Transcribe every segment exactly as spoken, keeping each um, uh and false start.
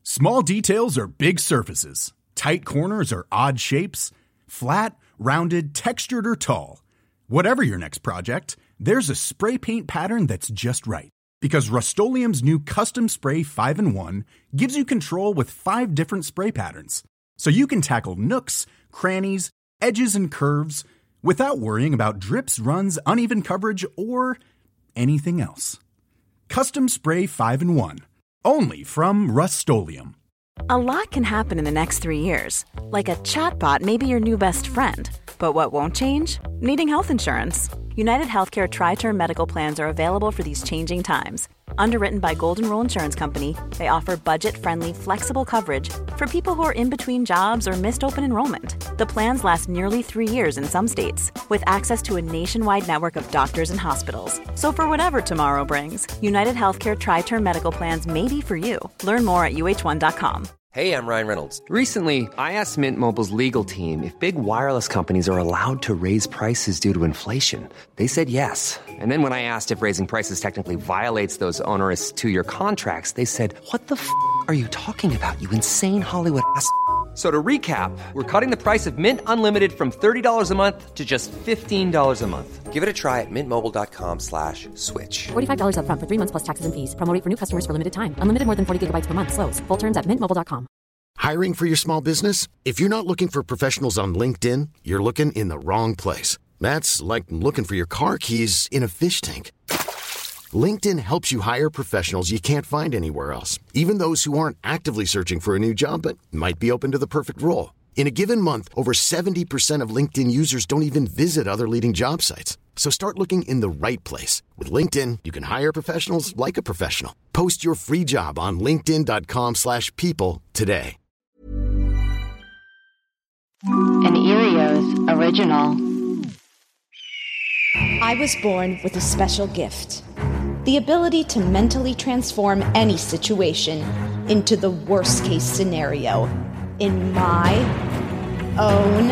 Small details are big surfaces. Tight corners are odd shapes. Flat, rounded, textured, or tall. Whatever your next project, there's a spray paint pattern that's just right. Because Rust-Oleum's new Custom Spray five in one gives you control with five different spray patterns. So you can tackle nooks, crannies, edges, and curves without worrying about drips, runs, uneven coverage, or anything else. Custom Spray five in one. Only from Rust-Oleum. A lot can happen in the next three years. Like a chatbot may be your new best friend. But what won't change? Needing health insurance. United Healthcare Tri-Term Medical Plans are available for these changing times. Underwritten by Golden Rule Insurance Company, they offer budget-friendly, flexible coverage for people who are in between jobs or missed open enrollment. The plans last nearly three years in some states, with access to a nationwide network of doctors and hospitals. So for whatever tomorrow brings, United Healthcare Tri-Term Medical Plans may be for you. Learn more at U H one dot com. Hey, I'm Ryan Reynolds. Recently, I asked Mint Mobile's legal team if big wireless companies are allowed to raise prices due to inflation. They said yes. And then when I asked if raising prices technically violates those onerous two-year contracts, they said, what the f*** are you talking about, you insane Hollywood ass f- So to recap, we're cutting the price of Mint Unlimited from thirty dollars a month to just fifteen dollars a month. Give it a try at mintmobile.com slash switch. forty-five dollars up front for three months plus taxes and fees. Promo rate for new customers for limited time. Unlimited more than forty gigabytes per month. Slows full terms at mint mobile dot com. Hiring for your small business? If you're not looking for professionals on LinkedIn, you're looking in the wrong place. That's like looking for your car keys in a fish tank. LinkedIn helps you hire professionals you can't find anywhere else, even those who aren't actively searching for a new job but might be open to the perfect role. In a given month, over seventy percent of LinkedIn users don't even visit other leading job sites. So start looking in the right place. With LinkedIn, you can hire professionals like a professional. Post your free job on linkedin.com slash people today. An Erios original. I was born with a special gift. The ability to mentally transform any situation into the worst-case scenario in my own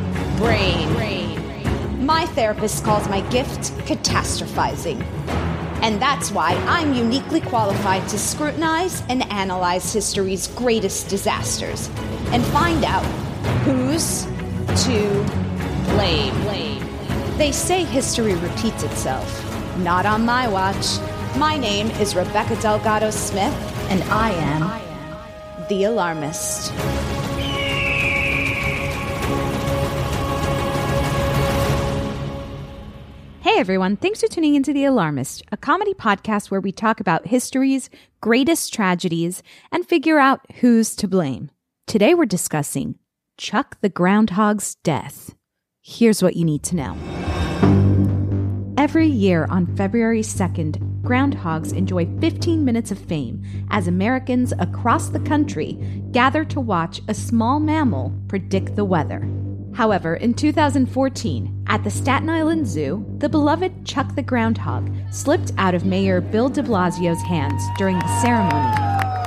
brain. My therapist calls my gift catastrophizing. And that's why I'm uniquely qualified to scrutinize and analyze history's greatest disasters and find out who's to blame. They say history repeats itself. Not on my watch. My name is Rebecca Delgado Smith, and I am the Alarmist. Hey everyone, thanks for tuning into The Alarmist, a comedy podcast where we talk about history's greatest tragedies and figure out who's to blame. Today we're discussing Chuck the Groundhog's death. Here's what you need to know. Every year on February second, groundhogs enjoy fifteen minutes of fame as Americans across the country gather to watch a small mammal predict the weather. However, in two thousand fourteen, at the Staten Island Zoo, the beloved Chuck the Groundhog slipped out of Mayor Bill de Blasio's hands during the ceremony,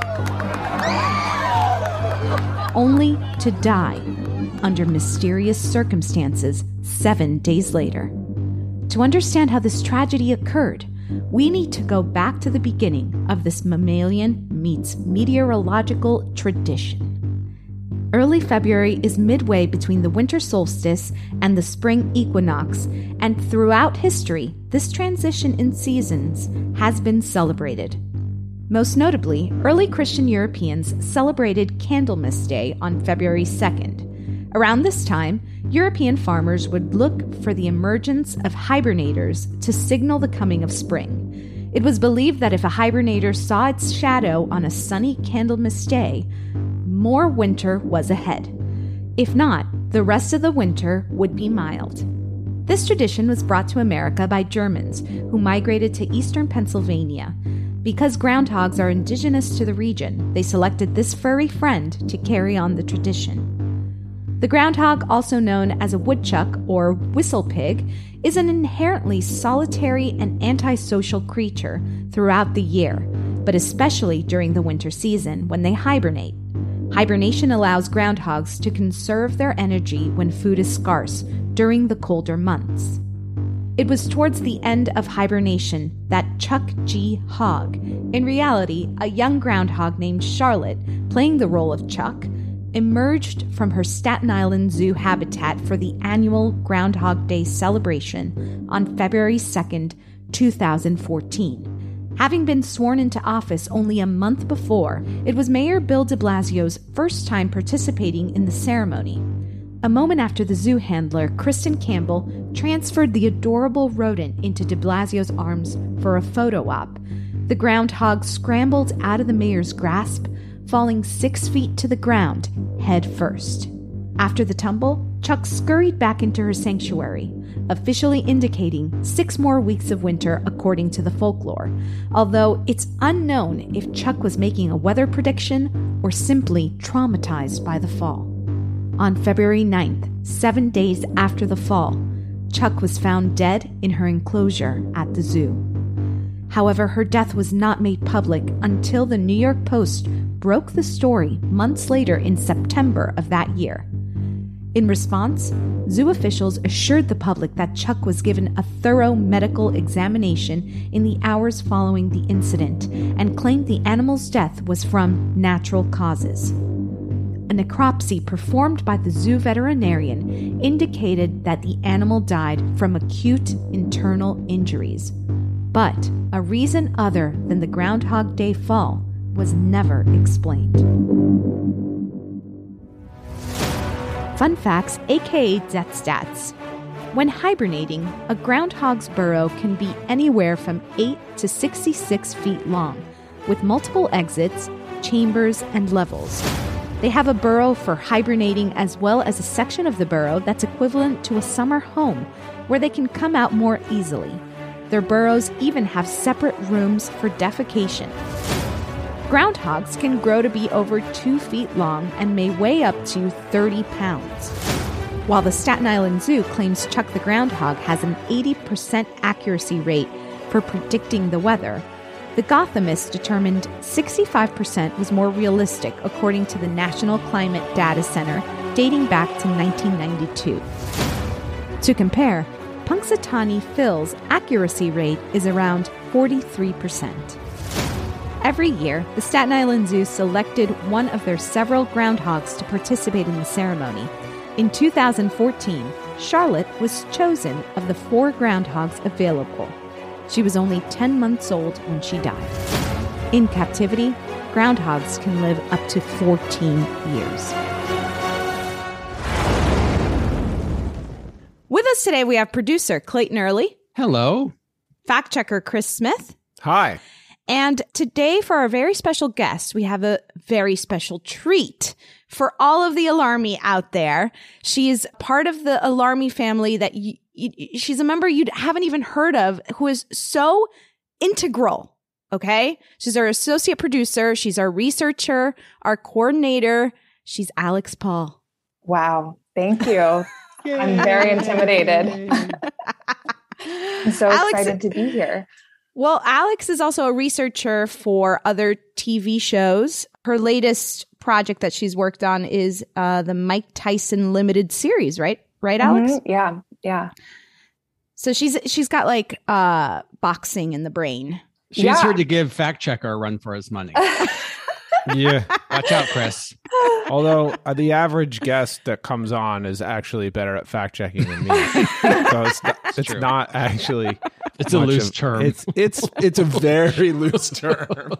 only to die under mysterious circumstances seven days later. To understand how this tragedy occurred, we need to go back to the beginning of this mammalian meets meteorological tradition. Early February is midway between the winter solstice and the spring equinox, and throughout history, this transition in seasons has been celebrated. Most notably, early Christian Europeans celebrated Candlemas Day on February second. Around this time, European farmers would look for the emergence of hibernators to signal the coming of spring. It was believed that if a hibernator saw its shadow on a sunny Candlemas Day, more winter was ahead. If not, the rest of the winter would be mild. This tradition was brought to America by Germans who migrated to eastern Pennsylvania. Because groundhogs are indigenous to the region, they selected this furry friend to carry on the tradition. The groundhog, also known as a woodchuck or whistle pig, is an inherently solitary and antisocial creature throughout the year, but especially during the winter season when they hibernate. Hibernation allows groundhogs to conserve their energy when food is scarce during the colder months. It was towards the end of hibernation that Chuck G. Hogg, in reality a young groundhog named Charlotte, playing the role of Chuck, emerged from her Staten Island Zoo habitat for the annual Groundhog Day celebration on February second, two thousand fourteen. Having been sworn into office only a month before, it was Mayor Bill de Blasio's first time participating in the ceremony. A moment after the zoo handler, Kristen Campbell, transferred the adorable rodent into de Blasio's arms for a photo op, the groundhog scrambled out of the mayor's grasp, falling six feet to the ground, head first. After the tumble, Chuck scurried back into her sanctuary, officially indicating six more weeks of winter according to the folklore, although it's unknown if Chuck was making a weather prediction or simply traumatized by the fall. On February ninth, seven days after the fall, Chuck was found dead in her enclosure at the zoo. However, her death was not made public until the New York Post broke the story months later in September of that year. In response, zoo officials assured the public that Chuck was given a thorough medical examination in the hours following the incident and claimed the animal's death was from natural causes. A necropsy performed by the zoo veterinarian indicated that the animal died from acute internal injuries. But a reason other than the Groundhog Day fall was never explained. Fun facts, aka Death Stats. When hibernating, a groundhog's burrow can be anywhere from eight to sixty-six feet long, with multiple exits, chambers, and levels. They have a burrow for hibernating as well as a section of the burrow that's equivalent to a summer home, where they can come out more easily. Their burrows even have separate rooms for defecation. Groundhogs can grow to be over two feet long and may weigh up to thirty pounds. While the Staten Island Zoo claims Chuck the Groundhog has an eighty percent accuracy rate for predicting the weather, the Gothamists determined sixty-five percent was more realistic according to the National Climate Data Center dating back to nineteen ninety-two. To compare, Punxsutawney Phil's accuracy rate is around forty-three percent. Every year, the Staten Island Zoo selected one of their several groundhogs to participate in the ceremony. In two thousand fourteen, Charlotte was chosen of the four groundhogs available. She was only ten months old when she died. In captivity, groundhogs can live up to fourteen years. With us today, we have producer Clayton Early. Hello. Fact checker Chris Smith. Hi. And today, for our very special guest, we have a very special treat for all of the Alarmy out there. She is part of the Alarmy family that you, you, she's a member you haven't even heard of, who is so integral. Okay, she's our associate producer. She's our researcher, our coordinator. She's Alex Paul. Wow, thank you. I'm very intimidated. I'm so Alex, excited to be here. Well, Alex is also a researcher for other T V shows. Her latest project that she's worked on is uh, the Mike Tyson limited series, right? Right, Alex? Mm-hmm. Yeah, yeah. So she's she's got like uh, boxing in the brain. She's yeah. here to give Fact Checker a run for his money. Yeah. Watch out, Chris. Although uh, the average guest that comes on is actually better at fact checking than me. So it's not, it's true. not actually. It's a loose of, term. It's it's it's a very loose term.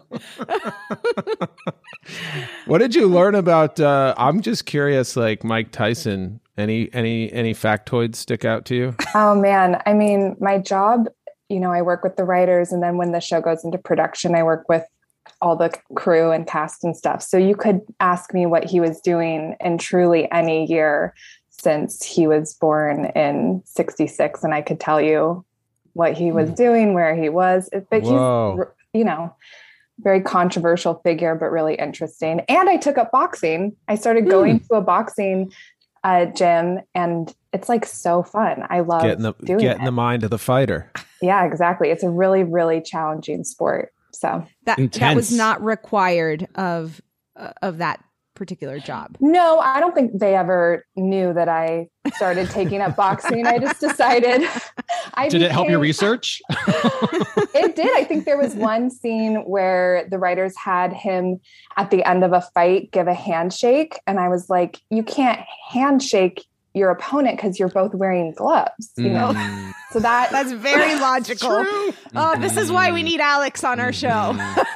What did you learn about? Uh, I'm just curious. Like Mike Tyson. Any any any factoids stick out to you? Oh man, I mean, my job. You know, I work with the writers, and then when the show goes into production, I work with all the crew and cast and stuff. So you could ask me what he was doing in truly any year since he was born in sixty-six, and I could tell you what he was doing, where he was. But Whoa. he's, you know, very controversial figure, but really interesting. And I took up boxing. I started going mm. to a boxing uh, gym, and it's like so fun. I love getting the doing getting it. the mind of the fighter. Yeah, exactly. It's a really, really challenging sport. So that that was not required of uh, of that particular job. No, I don't think they ever knew that I started taking up boxing. I just decided I Did it help your became- research? It did. I think there was one scene where the writers had him at the end of a fight give a handshake. And I was like, you can't handshake your opponent because you're both wearing gloves, you know? Mm. So that That's very logical. Oh, this is why we need Alex on our show.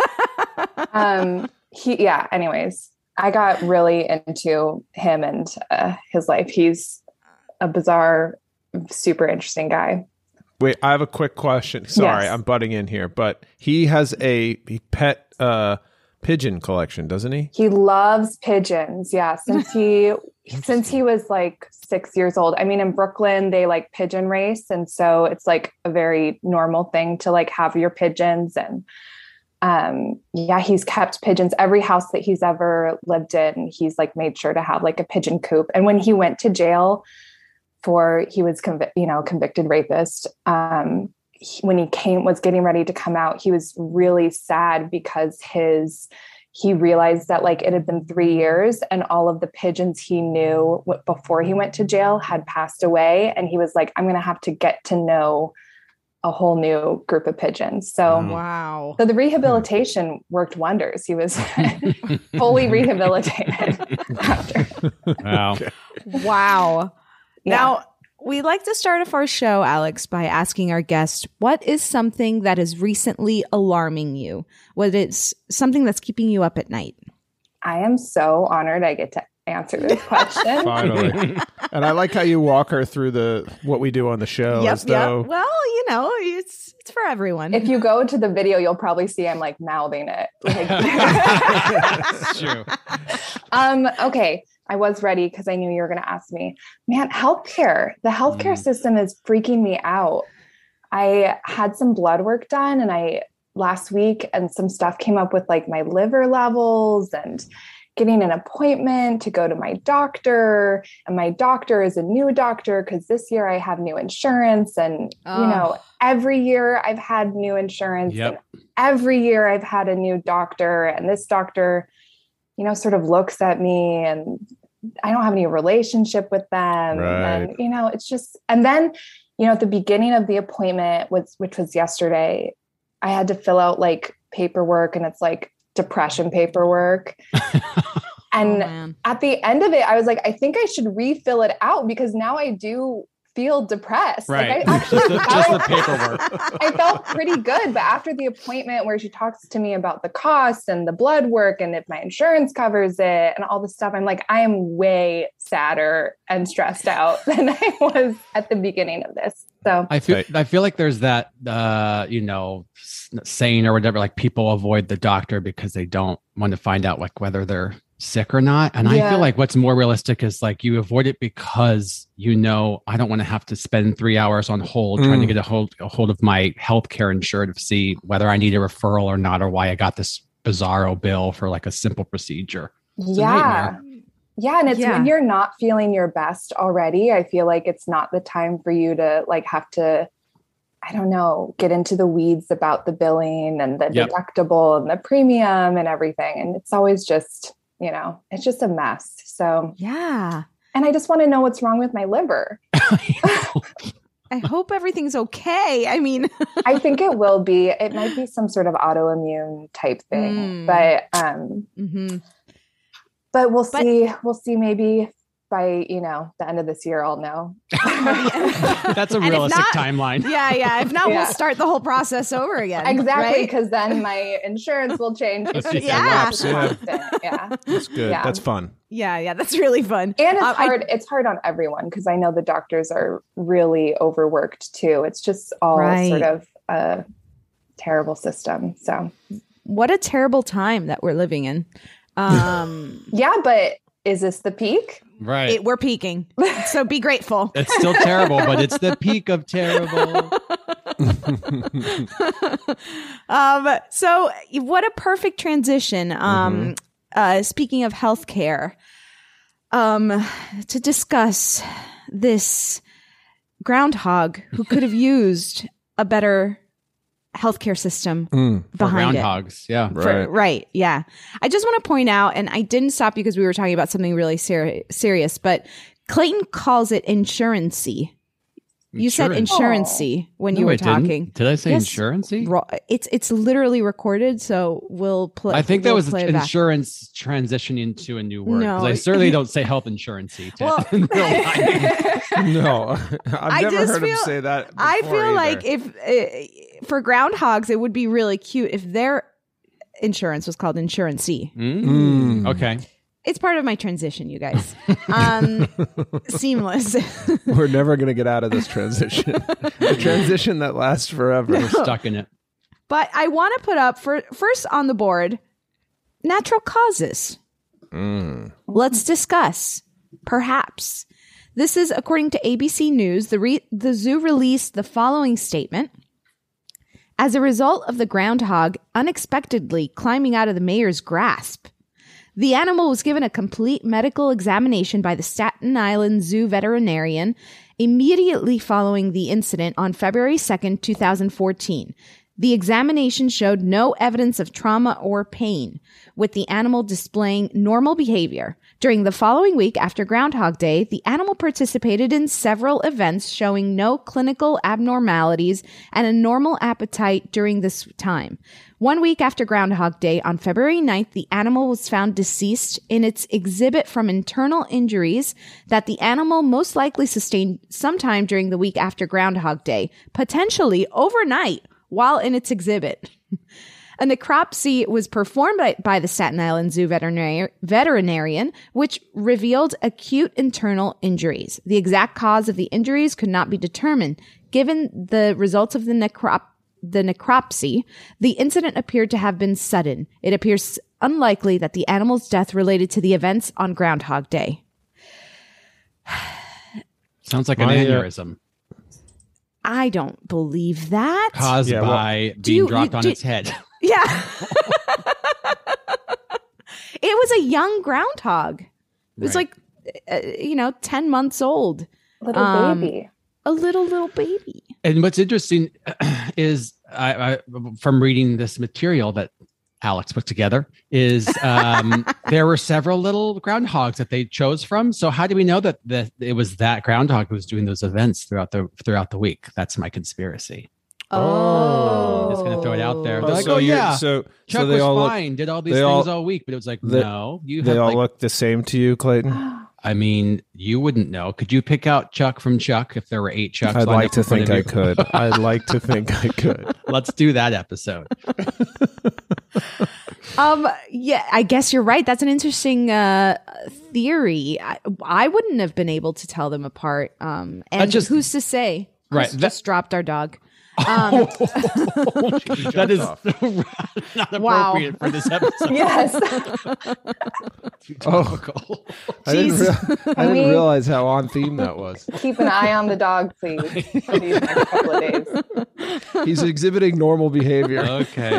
um he yeah, anyways, I got really into him and uh, his life. He's a bizarre, super interesting guy. Wait, I have a quick question. Sorry, Yes. I'm butting in here, but he has a pet uh, pigeon collection, doesn't he? He loves pigeons. Yeah. Since he, since he was like six years old. I mean, in Brooklyn, they like pigeon race. And so it's like a very normal thing to like have your pigeons. And um, yeah, he's kept pigeons. Every house that he's ever lived in, he's like made sure to have like a pigeon coop. And when he went to jail for, he was, conv- you know, convicted rapist. Um, he, when he came, was getting ready to come out, he was really sad because his, he realized that like it had been three years and all of the pigeons he knew w- before he went to jail had passed away. And he was like, I'm going to have to get to know a whole new group of pigeons. So, wow. So the rehabilitation worked wonders. He was fully rehabilitated after. Wow. Wow. Yeah. Now, we like to start off our show, Alex, by asking our guest, what is something that is recently alarming you? What is something that's keeping you up at night? I am so honored I get to answer this question. Finally. And I like how you walk her through the what we do on the show Yep, as though yep. Well, you know, it's it's for everyone. If you go to the video, you'll probably see I'm like mouthing it. Like, That's true. um, okay. I was ready because I knew you were going to ask me, man, healthcare, the healthcare Mm. system is freaking me out. I had some blood work done and I last week and some stuff came up with like my liver levels and getting an appointment to go to my doctor. And my doctor is a new doctor because this year I have new insurance. And, Oh. you know, every year I've had new insurance. Yep. And every year I've had a new doctor. And this doctor, you know, sort of looks at me and I don't have any relationship with them. Right. And, you know, it's just, and then, you know, at the beginning of the appointment, was, which was yesterday, I had to fill out like paperwork and it's like depression paperwork. And Oh, man. at the end of it, I was like, I think I should refill it out because now I do feel depressed. Right. Like I actually Just the- just the felt- paperwork. I felt pretty good. But after the appointment where she talks to me about the cost and the blood work and if my insurance covers it and all this stuff, I'm like, I am way sadder and stressed out than I was at the beginning of this. So I feel I feel like there's that uh, you know s- saying or whatever, like people avoid the doctor because they don't want to find out like whether they're sick or not. And I Yeah. feel like what's more realistic is like you avoid it because you know I don't want to have to spend three hours on hold trying to Mm. get a hold a hold of my healthcare insured to see whether I need a referral or not, or why I got this bizarro bill for like a simple procedure. It's a yeah. nightmare. Yeah. And it's Yeah. when you're not feeling your best already, I feel like it's not the time for you to like have to, I don't know, get into the weeds about the billing and the Yep. deductible and the premium and everything. And it's always just, you know, it's just a mess. So, Yeah. and I just want to know what's wrong with my liver. I hope everything's okay. I mean, I think it will be, it might be some sort of autoimmune type Mm. thing, but, um, mhm. but we'll But- see, we'll see maybe by, you know, the end of this year, I'll know. That's a And if realistic not- timeline. yeah, yeah. If not, Yeah. we'll start the whole process over again. Exactly, right? because then my insurance will change. It's just, Yeah. it's just constant. Yeah. that's good. Yeah. That's fun. Yeah, yeah. That's really fun. And it's Um, I- hard. It's hard on everyone because I know the doctors are really overworked too. It's just all Right. sort of a terrible system. So what a terrible time that we're living in. Um, yeah, but is this the peak? Right. it, we're peaking, so be grateful. It's still terrible, but it's the peak of terrible. um, so what a perfect transition. Um, Mm-hmm. uh, speaking of healthcare, um, to discuss this groundhog who could have used a better healthcare system Mm, For behind it. groundhogs. Yeah. For- right. right. Yeah. I just want to point out, and I didn't stop because we were talking about something really ser- serious, but Clayton calls it insurancey. You said insurance-y when No, you were I didn't. talking. Did I say Yes. insurance-y? Ro- It's it's literally recorded, so we'll play. I think that we'll was play it back. insurance transitioning to a new word. No. 'Cause I certainly don't say health insurance-y. To, Well- in real life. No, I've I never just heard feel- him say that. I before feel either. like if uh, for groundhogs, it would be really cute if their insurance was called insurance-y. Mm. Okay. It's part of my transition, you guys. Um, seamless. We're never going to get out of this transition. The transition that lasts forever. We're stuck in it. But I want to put up for first on the board natural causes. Mm. Let's discuss. Perhaps. This is according to A B C News. The, re- the zoo released the following statement. As a result of the groundhog unexpectedly climbing out of the mayor's grasp, the animal was given a complete medical examination by the Staten Island Zoo veterinarian immediately following the incident on February second, twenty fourteen. The examination showed no evidence of trauma or pain, with the animal displaying normal behavior. During the following week after Groundhog Day, the animal participated in several events showing no clinical abnormalities and a normal appetite during this time. One week after Groundhog Day, on February ninth, the animal was found deceased in its exhibit from internal injuries that the animal most likely sustained sometime during the week after Groundhog Day, potentially overnight while in its exhibit. A necropsy was performed by, by the Staten Island Zoo veterinary, veterinarian, which revealed acute internal injuries. The exact cause of the injuries could not be determined. Given the results of the necrop the necropsy, the incident appeared to have been sudden. It appears unlikely that the animal's death related to the events on Groundhog Day. Sounds like an My, uh, aneurysm I don't believe that. caused Yeah, well- by Do being you- dropped you- on do- its head. Yeah. It was a young groundhog. It was Right. like, uh, you know, ten months old. Little Um, baby. A little, little baby. And what's interesting is I, I, from reading this material that Alex put together is um, there were several little groundhogs that they chose from. So how do we know that, that it was that groundhog who was doing those events throughout the throughout the week? That's my conspiracy. Oh. Just gonna throw it out there. Oh, They're like, so oh you're- yeah, so- Chuck so they was all look- fine, did all these they things all- all week, but it was like, they- no, you They have all like, look the same to you, Clayton? I mean, you wouldn't know. Could you pick out Chuck from Chuck if there were eight Chucks? I'd lined like up to in front think of I you? could. I'd like to think I could. Let's do that episode. Um, yeah, I guess you're right. That's an interesting uh, theory. I, I wouldn't have been able to tell them apart. Um, and That's just- who's to say? Right, Chris that- just dropped our dog. Um, That is not Wow. appropriate for this episode. Yes. Too Oh. topical. I didn't, rea- I didn't mean- realize how on theme that was. Keep an eye on the dog, please, for these next couple of days. He's exhibiting normal behavior. Okay.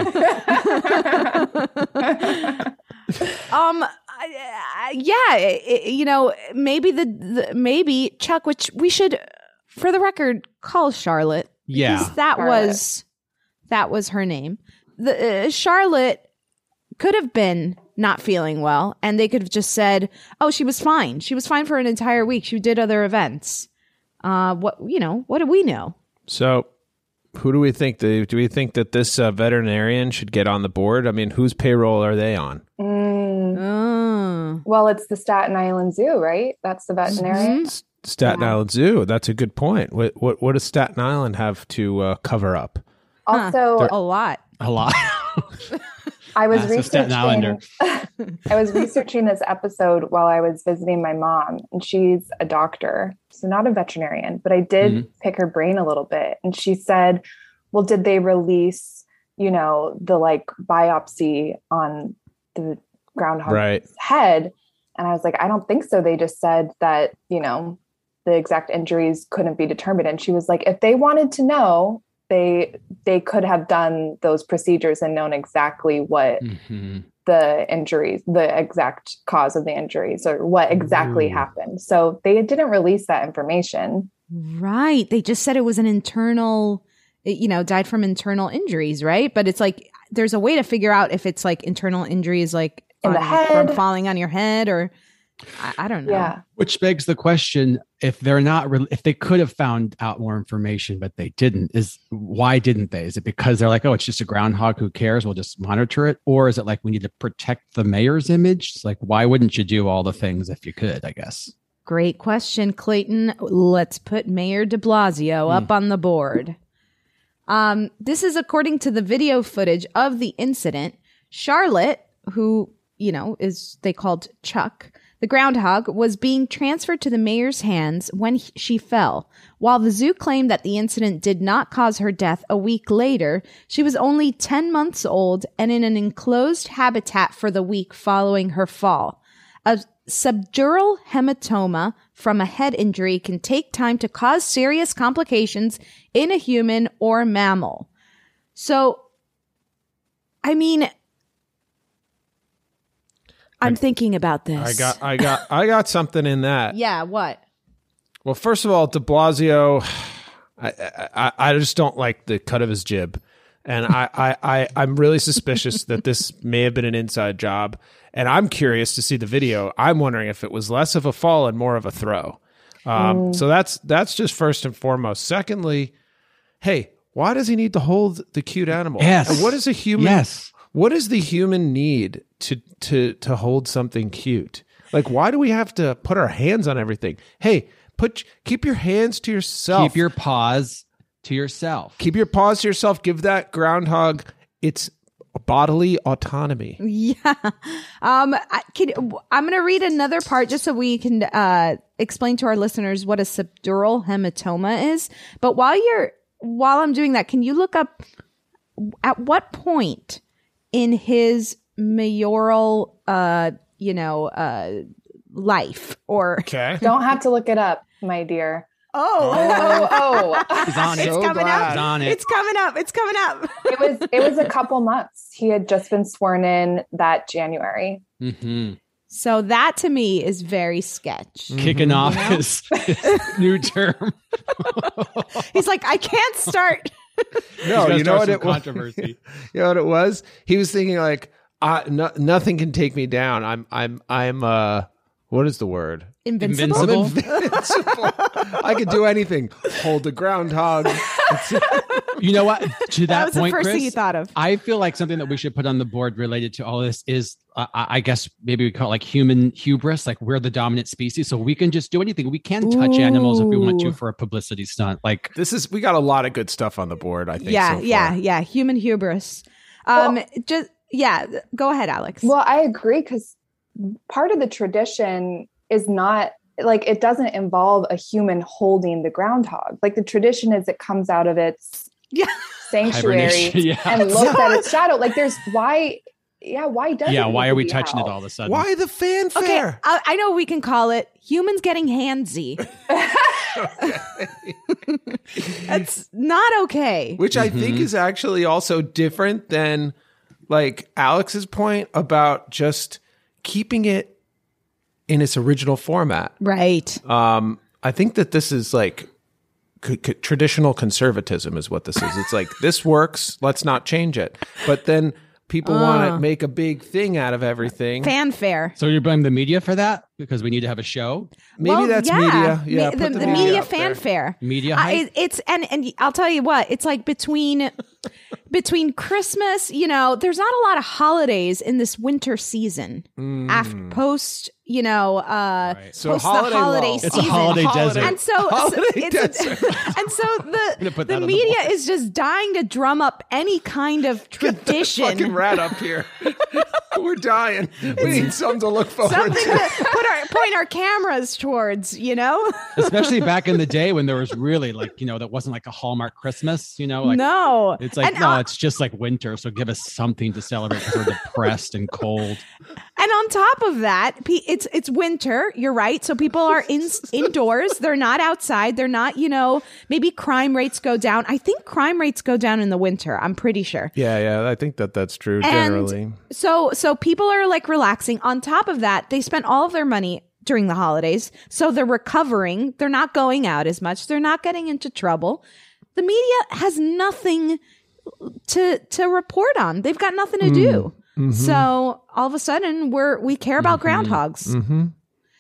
Um, I- I- yeah, i- i- you know, maybe the, the maybe Chuck, which we should, for the record, call Charlotte. Yeah. because that Charlotte. was that was her name. The uh, Charlotte could have been not feeling well, and they could have just said, "Oh, she was fine. She was fine for an entire week. She did other events." Uh, what you know? What do we know? So, who do we think? The, do we think that this uh, veterinarian should get on the board? I mean, whose payroll are they on? Mm. Oh. Well, it's the Staten Island Zoo, right? That's the veterinarian. S- Staten Yeah. Island Zoo. That's a good point. What what, what does Staten Island have to uh, cover up? Also, A lot. A lot. I was Ask a Staten Islander. researching. I was researching this episode while I was visiting my mom, and she's a doctor, so not a veterinarian. But I did Mhm. pick her brain a little bit, and she said, "Well, did they release, you know, the like biopsy on the groundhog's Right. head?" And I was like, "I don't think so. They just said that, you know, the exact injuries couldn't be determined." And she was like, "If they wanted to know, they they could have done those procedures and known exactly what Mhm. the injuries, the exact cause of the injuries, or what exactly Ooh. happened." So they didn't release that information. Right. They just said it was an internal, you know, died from internal injuries, right? But it's like there's a way to figure out if it's like internal injuries, like In the on- head. from falling on your head, or I, I don't know. Yeah. Which begs the question: if they're not, re- if they could have found out more information, but they didn't, is why didn't they? Is it because they're like, oh, it's just a groundhog, who cares? We'll just monitor it, or is it like we need to protect the mayor's image? It's like, why wouldn't you do all the things if you could? I guess. Great question, Clayton. Let's put Mayor de Blasio Mm. up on the board. Um, this is according to the video footage of the incident. Charlotte, who, you know, is they called Chuck, the groundhog, was being transferred to the mayor's hands when he, she fell. While the zoo claimed that the incident did not cause her death a week later, she was only ten months old and in an enclosed habitat for the week following her fall. A subdural hematoma from a head injury can take time to cause serious complications in a human or mammal. So, I mean, I'm I, thinking about this. I got, I got, I got something in that. Yeah, what? Well, first of all, de Blasio, I, I, I just don't like the cut of his jib. And I, I, I, I'm really suspicious that this may have been an inside job. And I'm curious to see the video. I'm wondering if it was less of a fall and more of a throw. Um, Mm. So that's that's just first and foremost. Secondly, hey, why does he need to hold the cute animal? Yes. And what is a human? Yes. What does the human need to to to hold something cute? Like, why do we have to put our hands on everything? Hey, put keep your hands to yourself. Keep your paws to yourself. Keep your paws to yourself. Give that groundhog its bodily autonomy. Yeah. Um, I, can, I'm going to read another part just so we can uh, explain to our listeners what a subdural hematoma is. But while you're while I'm doing that, can you look up at what point in his mayoral, uh, you know, uh, life or okay, Don't have to look it up, my dear. oh Oh, oh. He's on it. it's So coming glad. up. He's on it. It's coming up. It's coming up. It was it was a couple months. He had just been sworn in that January. Mm-hmm. So that to me is very sketch. Kicking off his, his new term. He's like, I can't start. No, gonna you know start what some it was? controversy. You know what it was? He was thinking like, I, no, nothing can take me down. I'm, I'm, I'm. Uh, what is the word? Invincible. Invincible? I'm invincible. I could do anything. Hold the groundhog. You know what? To that, That was the point, first Chris, thing you thought of. I feel like something that we should put on the board related to all this is, uh, I I guess maybe we call it like human hubris. Like we're the dominant species, so we can just do anything. We can touch animals if we want to Ooh. for a publicity stunt. Like This is. We got a lot of good stuff on the board. I think. Yeah, so far. yeah, yeah. Human hubris. Um, Well- just yeah. Go ahead, Alex. Well, I agree because part of the tradition is not like it doesn't involve a human holding the groundhog. Like the tradition is it comes out of its Yeah. sanctuary Hibernation, yeah. and looks at its shadow. Like there's why, yeah, why does yeah, it why need are to we be touching held? it all of a sudden? Why the okay, fanfare? I, I know what we can call it humans getting handsy. That's not okay. Which I think is actually also different than like Alex's point about just keeping it in its original format. Right. Um, I think that this is like c- c- traditional conservatism is what this is. It's like, this works, let's not change it. But then people want to make a big thing out of everything. Fanfare. So you blame the media for that because we need to have a show? Maybe Well, that's yeah. media. Yeah, Me- put the, the, the media, media up there. fanfare. Media Uh, hype? it- it's and and I'll tell you what, it's like between between Christmas, you know, there's not a lot of holidays in this winter season. After post, you know, uh So post holiday the holiday lull. season. It's a holiday desert. And so, so Holiday it's desert. and so the gonna put the that on the media board. is just dying to drum up any kind of tradition. Fucking rat up here. We're dying. We need something to look forward Something to. to put our point our cameras towards, you know? Especially back in the day when there was really like, you know, that wasn't like a Hallmark Christmas, you know, like no. it's like, And, no, uh, it's just like winter. So give us something to celebrate because we're depressed and cold. And on top of that, pe- it's it's winter. You're right. So people are in indoors. They're not outside. They're not, you know, maybe crime rates go down. I think crime rates go down in the winter. I'm pretty sure. Yeah, yeah, I think that that's true And generally. So so people are like relaxing. On top of that, they spent all of their money during the holidays. So they're recovering. They're not going out as much. They're not getting into trouble. The media has nothing to to report on. They've got nothing to do. Mm-hmm. So all of a sudden we're we care about groundhogs. Mm-hmm.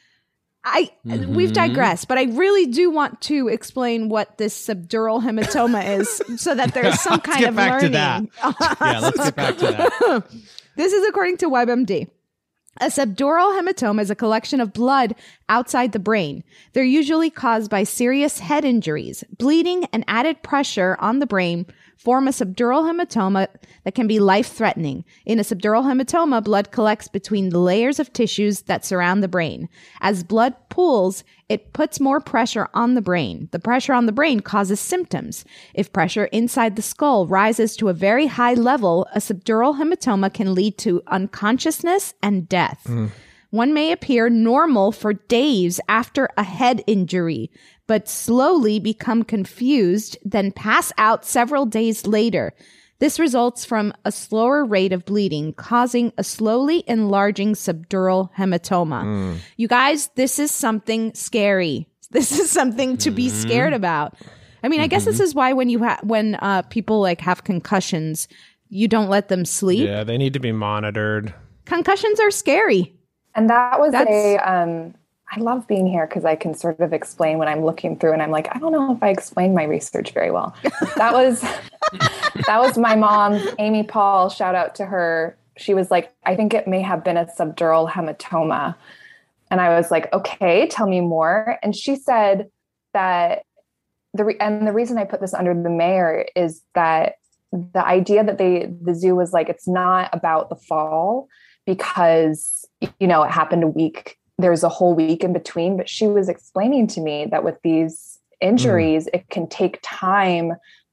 I Mm-hmm. we've digressed, but I really do want to explain what this subdural hematoma is, so that there's some Let's kind get of back learning. to that. Yeah, let's get back to that. This is according to WebMD. A subdural hematoma is a collection of blood outside the brain. They're usually caused by serious head injuries. Bleeding and added pressure on the brain form a subdural hematoma that can be life-threatening. In a subdural hematoma, blood collects between the layers of tissues that surround the brain. As blood pools, it puts more pressure on the brain. The pressure on the brain causes symptoms. If pressure inside the skull rises to a very high level, a subdural hematoma can lead to unconsciousness and death. Mm. One may appear normal for days after a head injury, but slowly become confused, then pass out several days later. This results from a slower rate of bleeding, causing a slowly enlarging subdural hematoma. Mm. You guys, this is something scary. This is something to be scared about. I mean, mm-hmm. I guess this is why when you ha- when uh, people like have concussions, you don't let them sleep. Yeah, they need to be monitored. Concussions are scary. And that was That's- a, um, I love being here because I can sort of explain when I'm looking through and I'm like, I don't know if I explained my research very well. That was, that was my mom, Amy Paul, shout out to her. She was like, I think it may have been a subdural hematoma. And I was like, okay, tell me more. And she said that the, re- and the reason I put this under the mayor is that the idea that they, the zoo was like, it's not about the fall because, you know, it happened a week, there's a whole week in between, but she was explaining to me that with these injuries, mm. it can take time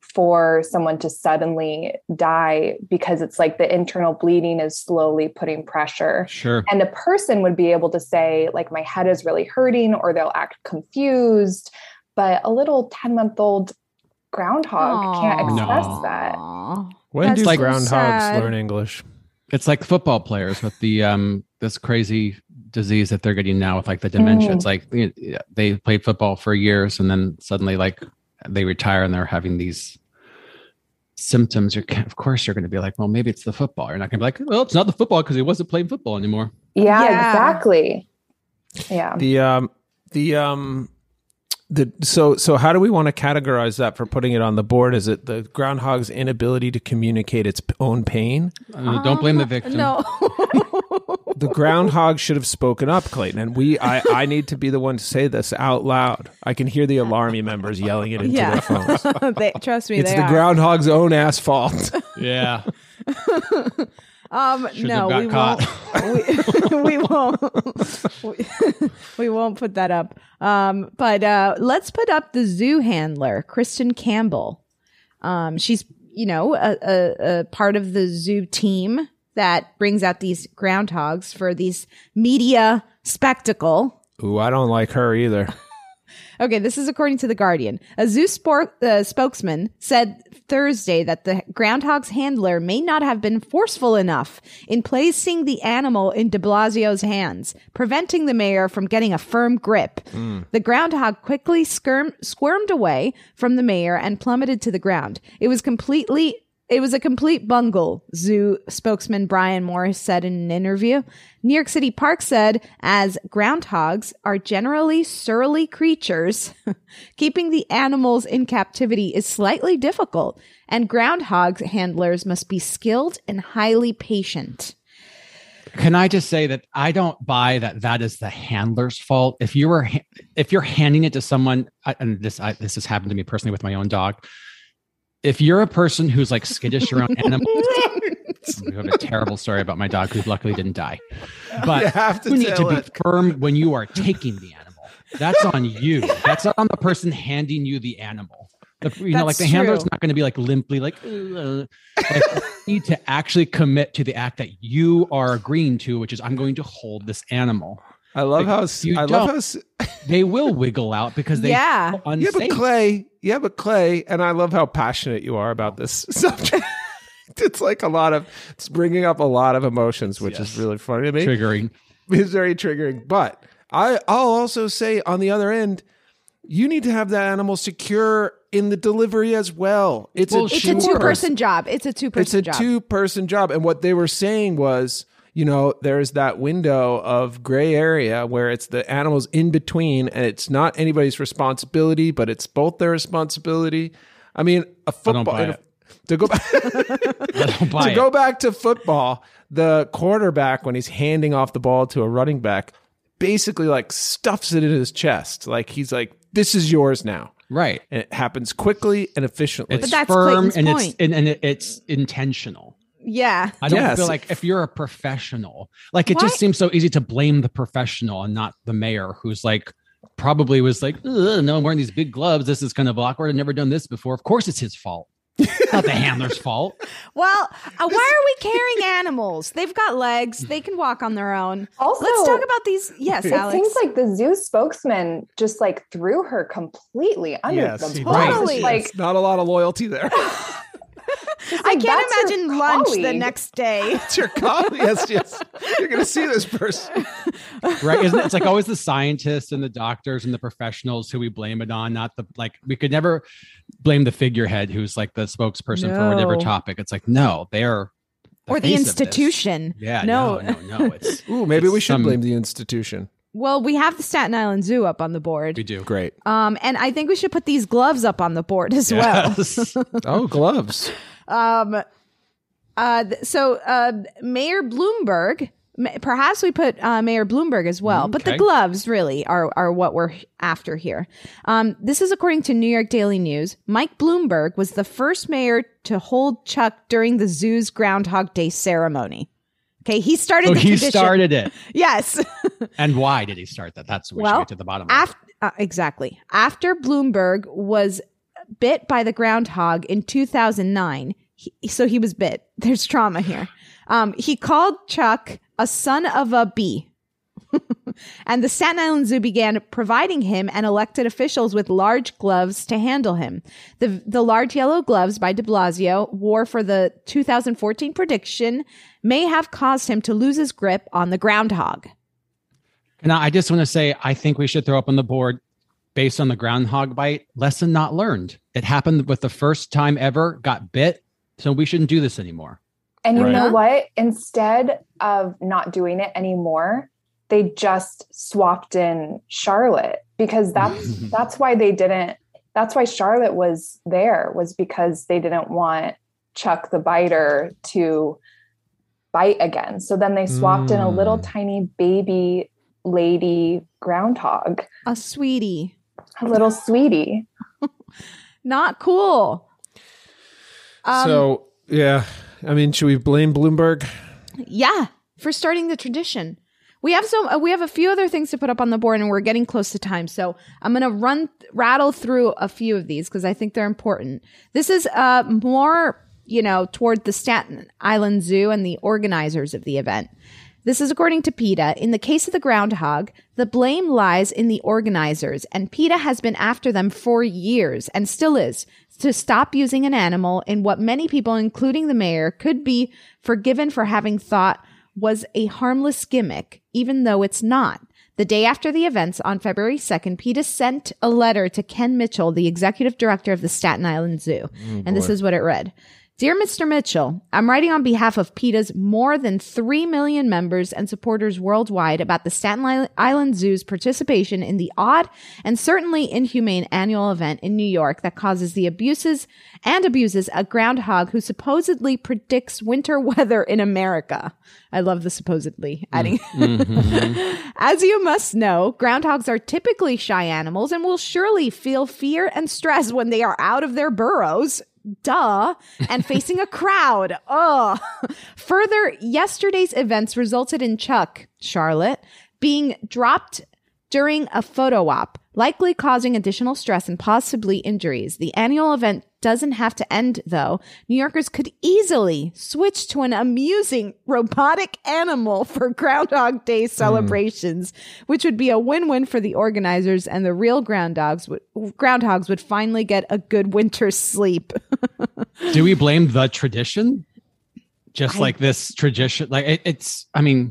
for someone to suddenly die because it's like the internal bleeding is slowly putting pressure. Sure. And a person would be able to say like, my head is really hurting, or they'll act confused, but a little ten month old groundhog Aww. Can't express no. that. When That's do like groundhogs sad. learn English? It's like football players with the um this crazy disease that they're getting now with like the dementia. Mm. It's like you know, they played football for years and then suddenly like they retire and they're having these symptoms. You're, of course, you're going to be like, well, maybe it's the football. You're not going to be like, well, it's not the football because he wasn't playing football anymore. Yeah, yeah, exactly. Yeah. The um the um the so so how do we want to categorize that for putting it on the board? Is it the groundhog's inability to communicate its own pain? Uh, don't blame the victim. No. The groundhog should have spoken up, Clayton, and we I, I need to be the one to say this out loud. I can hear the Alarmy members yelling it into yeah. their phones. they, trust me, it's they the are. groundhog's own ass fault. Yeah. Um, Shouldn't no, have we got won't. we, we won't. We, we won't put that up. Um, but uh, let's put up the zoo handler, Kristen Campbell. Um, she's, you know, a, a, a part of the zoo team that brings out these groundhogs for these media spectacle. Ooh, I don't like her either. Okay, this is according to The Guardian. A zoo sport, uh, spokesman said Thursday that the groundhog's handler may not have been forceful enough in placing the animal in de Blasio's hands, preventing the mayor from getting a firm grip. Mm. The groundhog quickly skirm- squirmed away from the mayor and plummeted to the ground. It was completely... It was a complete bungle, zoo spokesman Brian Morris said in an interview. New York City Park said, as groundhogs are generally surly creatures, keeping the animals in captivity is slightly difficult, and groundhog handlers must be skilled and highly patient. Can I just say that I don't buy that that is the handler's fault. If you were, if you're handing it to someone, and this I, this has happened to me personally with my own dog. If you're a person who's like skittish around animals, we have a terrible story about my dog who luckily didn't die. But you, have to you need to it. be firm when you are taking the animal. That's on you. That's not on the person handing you the animal. The, you That's know, like the true. handler's not going to be like limply, like, uh, like you need to actually commit to the act that you are agreeing to, which is I'm going to hold this animal. I love how you I love how they will wiggle out because they yeah feel unsafe. Yeah, but Clay, yeah, but Clay, and I love how passionate you are about this subject. It's like a lot of it's bringing up a lot of emotions, which yes. is really funny to me. Triggering. It's very triggering. But I I'll also say on the other end, you need to have that animal secure in the delivery as well. It's well, a it's a two person job. It's a two person It's a job. two person job, and what they were saying was, you know, there's that window of gray area where it's the animals in between and it's not anybody's responsibility, but it's both their responsibility. I mean, a football I don't buy it. to go back to it. go back to football, the quarterback, when he's handing off the ball to a running back, basically like stuffs it in his chest. Like he's like, this is yours now. Right. And it happens quickly and efficiently. It's But that's firm Clayton's and point. it's and, and it- it's intentional. Yeah. I don't Yes. feel like if you're a professional, like it Why- just seems so easy to blame the professional and not the mayor, who's like probably was like, "Ugh, no, I'm wearing these big gloves. This is kind of awkward. I've never done this before. Of course, it's his fault. Not the handler's fault." Well, uh, why are we carrying animals? They've got legs. They can walk on their own. Also, let's talk about these. Yes, it Alex. seems like the zoo spokesman just like threw her completely under Yes, the he bus. did. Totally. Like, It's not a lot of loyalty there. I can't that's your imagine lunch the colleague. next day. It's your colleague. Yes, yes. You're going to see this person. Right? Isn't it? It's like always the scientists and the doctors and the professionals who we blame it on, not the like we could never blame the figurehead who's like the spokesperson for whatever No. topic. It's like, no, they're Or the face of this. institution. Yeah, No. no, no, no. It's Ooh, maybe it's we should some- blame the institution. Well, we have the Staten Island Zoo up on the board. we do. Great. Um, and I think we should put these gloves up on the board as well. Yes. Oh, gloves. Um, uh, th- so uh, Mayor Bloomberg, ma- perhaps we put uh, Mayor Bloomberg as well, but the Okay. gloves really are are what we're after here. Um, this is according to New York Daily News. Mike Bloomberg was the first mayor to hold Chuck during the zoo's Groundhog Day ceremony. Okay, he started So the he tradition. started it. Yes. And why did he start that? That's what we Well, should get to the bottom of. After, uh, exactly. After Bloomberg was bit by the groundhog in two thousand nine, he, so he was bit. There's trauma here. Um, he called Chuck a son of a bee. And the Staten Island Zoo began providing him and elected officials with large gloves to handle him. The the large yellow gloves by de Blasio wore for the two thousand fourteen prediction may have caused him to lose his grip on the groundhog. And I just want to say, I think we should throw up on the board based on the groundhog bite. Lesson not learned. It happened with the first time ever, got bit. So we shouldn't do this anymore. and you Right. know what? Instead of not doing it anymore, they just swapped in Charlotte because that's that's why they didn't. That's why Charlotte was there, was because they didn't want Chuck the biter to bite again. So then they swapped in a little Mm. tiny baby lady groundhog, A sweetie. a little sweetie. Not cool. Um, so, yeah. I mean, should we blame Bloomberg? Yeah, for starting the tradition. We have some. Uh, we have a few other things to put up on the board, and we're getting close to time. So I'm going to run rattle through a few of these because I think they're important. This is uh more, you know, toward the Staten Island Zoo and the organizers of the event. This is according to PETA. In the case of the groundhog, the blame lies in the organizers, and PETA has been after them for years and still is, to stop using an animal in what many people, including the mayor, could be forgiven for having thought was a harmless gimmick, even though it's not. The day after the events, on February second, PETA sent a letter to Ken Mitchell, the executive director of the Staten Island Zoo. and this is what it read. Dear Mister Mitchell, I'm writing on behalf of PETA's more than three million members and supporters worldwide about the Staten Island Zoo's participation in the odd and certainly inhumane annual event in New York that causes the abuses and abuses a groundhog who supposedly predicts winter weather in America. I love the supposedly adding. Mm-hmm. As you must know, groundhogs are typically shy animals and will surely feel fear and stress when they are out of their burrows. Duh. And facing a crowd. Ugh. Further, yesterday's events resulted in Chuck, Charlotte, being dropped during a photo op, likely causing additional stress and possibly injuries. The annual event doesn't have to end, though. New Yorkers could easily switch to an amusing robotic animal for Groundhog Day celebrations, mm. which would be a win-win for the organizers, and the real groundhogs would, groundhogs would finally get a good winter's sleep. Do we blame the tradition? Just I- like this tradition, like it, it's, I mean,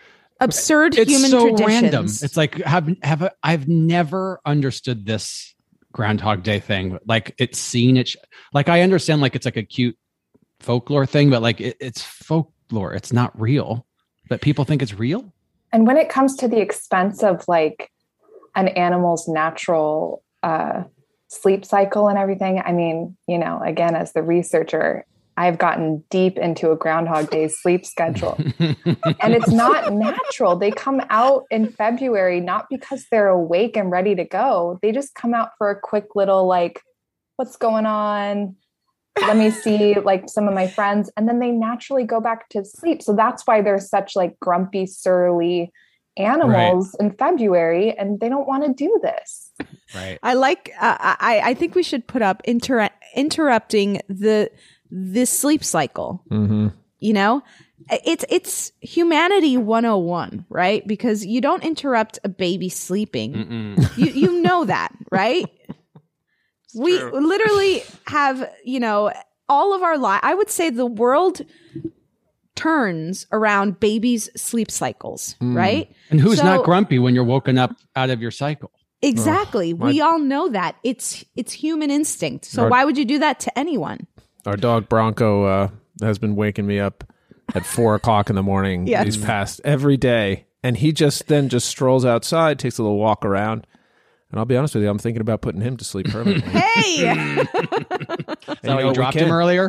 Absurd it's human so traditions. random. It's like have have I've never understood this Groundhog Day thing. Like it's seen it. Like I understand, like it's like a cute folklore thing, but like it, it's folklore. It's not real. but people think it's real. And when it comes to the expense of like an animal's natural uh, sleep cycle and everything, I mean, you know, again, as the researcher, I've gotten deep into a Groundhog Day sleep schedule and it's not natural. They come out in February, not because they're awake and ready to go. They just come out for a quick little, like, what's going on? Let me see like some of my friends. And then they naturally go back to sleep. So that's why they're such like grumpy, surly animals right. in February, and they don't want to do this. Right. I like, uh, I, I think we should put up inter- interrupting the, this sleep cycle. Mm-hmm. You know, it's it's humanity one oh one, right? Because you don't interrupt a baby sleeping. You you know that, right? We true. literally have, you know, all of our life. I would say the world turns around babies' sleep cycles, mm. right? And who's so, not grumpy when you're woken up out of your cycle? Exactly. Oh, we all know that. It's it's human instinct. So our, why would you do that to anyone? Our dog Bronco uh, has been waking me up at four o'clock in the morning yes. these past every day. And he just then just strolls outside, takes a little walk around. And I'll be honest with you, I'm thinking about putting him to sleep permanently. Hey! Is that why you dropped him earlier?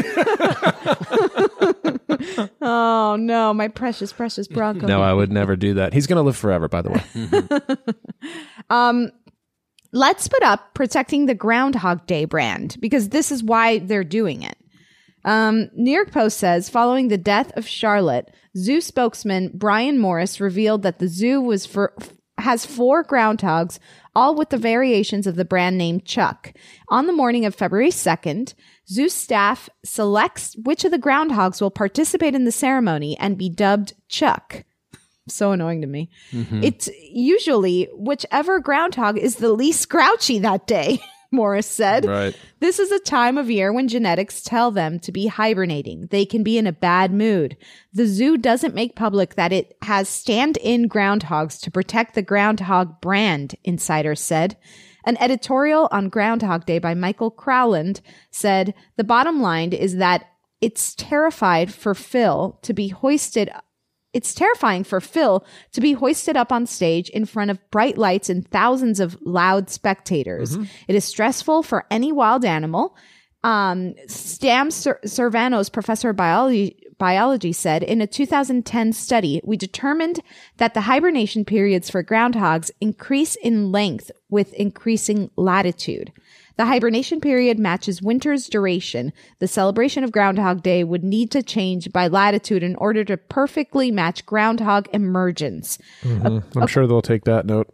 Oh, no, my precious, precious Bronco. No, I would never do that. He's going to live forever, by the way. Mm-hmm. um, let's put up protecting the Groundhog Day brand, because this is why they're doing it. Um, New York Post says, following the death of Charlotte, zoo spokesman Brian Morris revealed that the zoo was for... has four groundhogs, all with the variations of the brand name Chuck. On the morning of February second, zoo staff selects which of the groundhogs will participate in the ceremony and be dubbed Chuck. So annoying to me. Mm-hmm. It's usually whichever groundhog is the least grouchy that day, Morris said. Right. This is a time of year when genetics tell them to be hibernating. They can be in a bad mood. The zoo doesn't make public that it has stand-in groundhogs to protect the groundhog brand, insiders said. An editorial on Groundhog Day by Michael Crowland said, the bottom line is that it's terrified for Phil to be hoisted It's terrifying for Phil to be hoisted up on stage in front of bright lights and thousands of loud spectators. Mm-hmm. It is stressful for any wild animal. Um, Stam Cer- Cervanos, professor of biology, biology, said in a two thousand ten study, we determined that the hibernation periods for groundhogs increase in length with increasing latitude. The hibernation period matches winter's duration. The celebration of Groundhog Day would need to change by latitude in order to perfectly match groundhog emergence. Mm-hmm. Uh, I'm okay. sure they'll take that note.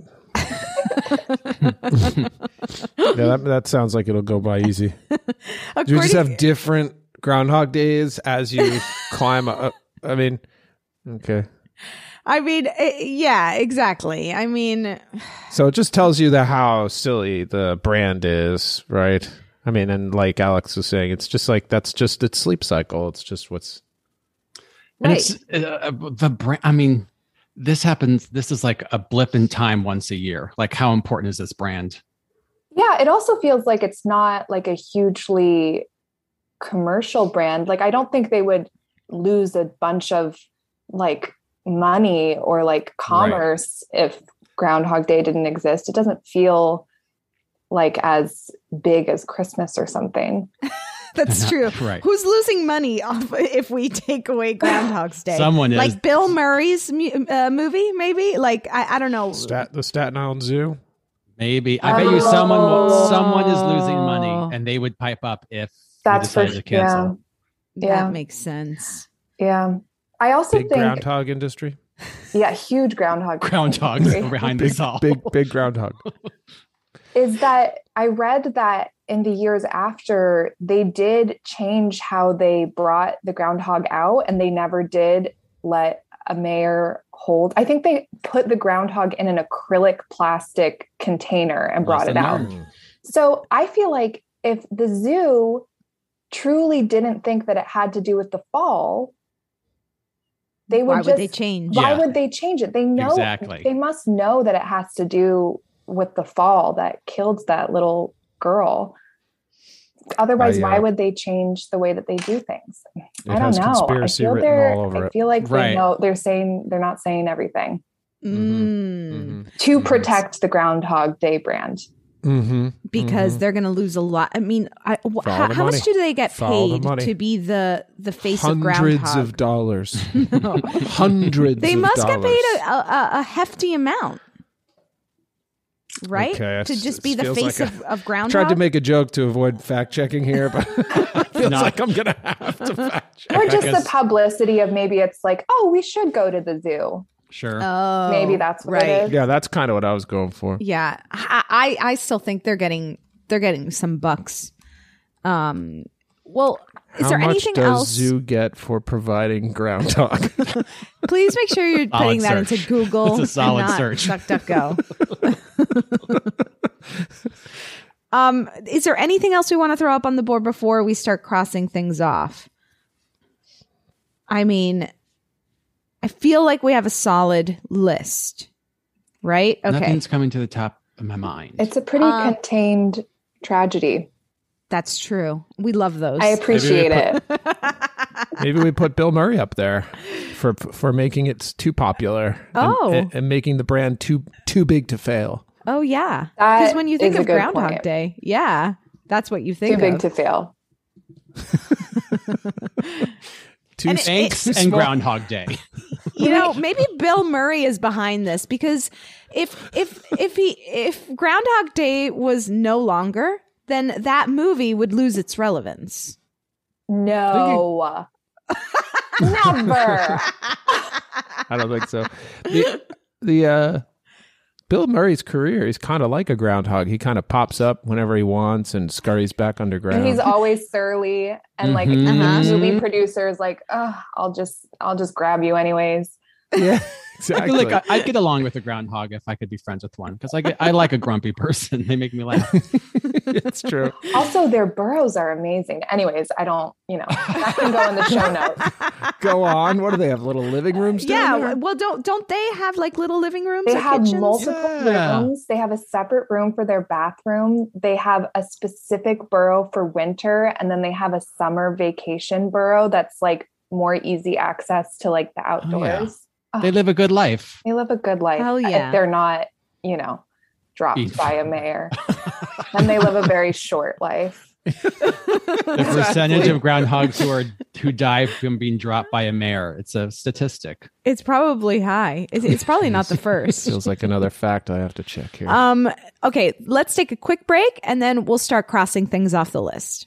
Yeah, that, that sounds like it'll go by easy. Do you just have different Groundhog Days as you climb up? I mean, okay. I mean, yeah, exactly. I mean, so it just tells you that how silly the brand is, right? I mean, and like Alex was saying, it's just like that's just its sleep cycle. It's just what's and right. It's uh, the brand. I mean, this happens. This is like a blip in time once a year. Like, how important is this brand? Yeah, it also feels like it's not like a hugely commercial brand. Like, I don't think they would lose a bunch of like money or like commerce right. if Groundhog Day didn't exist. It doesn't feel like as big as Christmas or something. That's true. Right. Who's losing money off if we take away Groundhog's Day? Someone is. Like Bill Murray's mu- uh, movie, maybe. Like I, I don't know. Stat- the Staten Island Zoo. Maybe I bet you someone will, someone is losing money, and they would pipe up if that's they decided for, to cancel. Yeah. yeah, that makes sense. Yeah. I also big think groundhog industry. Yeah, huge groundhog. Groundhogs behind big, us all. Big, big groundhog. Is that I read that in the years after they did change how they brought the groundhog out, and they never did let a mayor hold. I think they put the groundhog in an acrylic plastic container and brought it out. So I feel like if the zoo truly didn't think that it had to do with the fall, they would why just, would they change? Why Yeah. would they change it? They know Exactly. They must know that it has to do with the fall that killed that little girl. Otherwise, I, uh, why would they change the way that they do things? I don't has know. I conspiracy feel written they're. all over I it. feel like Right. they know they're saying they're not saying everything Mm. Mm-hmm. to protect the Groundhog Day brand. Mm-hmm. Because mm-hmm. they're going to lose a lot. I mean, I, wh- Follow how, the how much money. do they get Follow the paid money. to be the the face Hundreds of Groundhog? of dollars. Hundreds. They of must dollars. get paid a, a, a hefty amount, right? Okay, to just it be the feels face like of, I of Groundhog. Tried to make a joke to avoid fact checking here, but it feels Not- like I'm gonna have to fact check. Or just guess- the publicity of maybe it's like, oh, we should go to the zoo. Sure. Oh, Maybe that's what right. it is. Yeah, that's kind of what I was going for. Yeah, I, I I still think they're getting they're getting some bucks. Um, well, is How there much anything does else? Zoo get for providing groundhog? Please make sure you're Solid putting that search. into Google. It's a solid and not search. DuckDuckGo. um, is there anything else we want to throw up on the board before we start crossing things off? I mean, I feel like we have a solid list, right? Okay, Nothing's coming to the top of my mind. It's a pretty Um, contained tragedy. that's true. We love those. I appreciate Maybe it. Maybe we put Bill Murray up there for for making it too popular. and- Oh. and, and making the brand too too big to fail. Oh yeah, That because when you think is a of good Groundhog point. Day, yeah, that's what you think Too big of. to fail. Too And it- Thanks too and small. Groundhog Day. You know, maybe Bill Murray is behind this because if if if he if Groundhog Day was no longer, then that movie would lose its relevance. No. Never. I don't think so. The, the uh, Bill Murray's career is kind of like a groundhog. He kind of pops up whenever he wants and scurries back underground. And he's always surly and like Mhm. Uh-huh. movie producers like, oh, I'll just I'll just grab you anyways. yeah, I exactly. feel like I, I'd get along with a groundhog if I could be friends with one because I get, I like a grumpy person. They make me laugh. It's true. Also, their burrows are amazing. Anyways, I don't, you know, that can go in the show notes. Go on. What do they have? Little living rooms down Yeah, there? well, don't don't they have like little living rooms? They or have kitchens? multiple Yeah. rooms. They have a separate room for their bathroom. They have a specific burrow for winter. And then they have a summer vacation burrow that's like more easy access to like the outdoors. Oh, They live a good life. They live a good life. Hell yeah. If they're not, you know, dropped Eat. by a mayor. And they live a very short life. The percentage of groundhogs who are who die from being dropped by a mare. It's a statistic. It's probably high. It's, it's probably not the first. Feels like another fact I have to check here. Um. Okay, let's take a quick break and then we'll start crossing things off the list.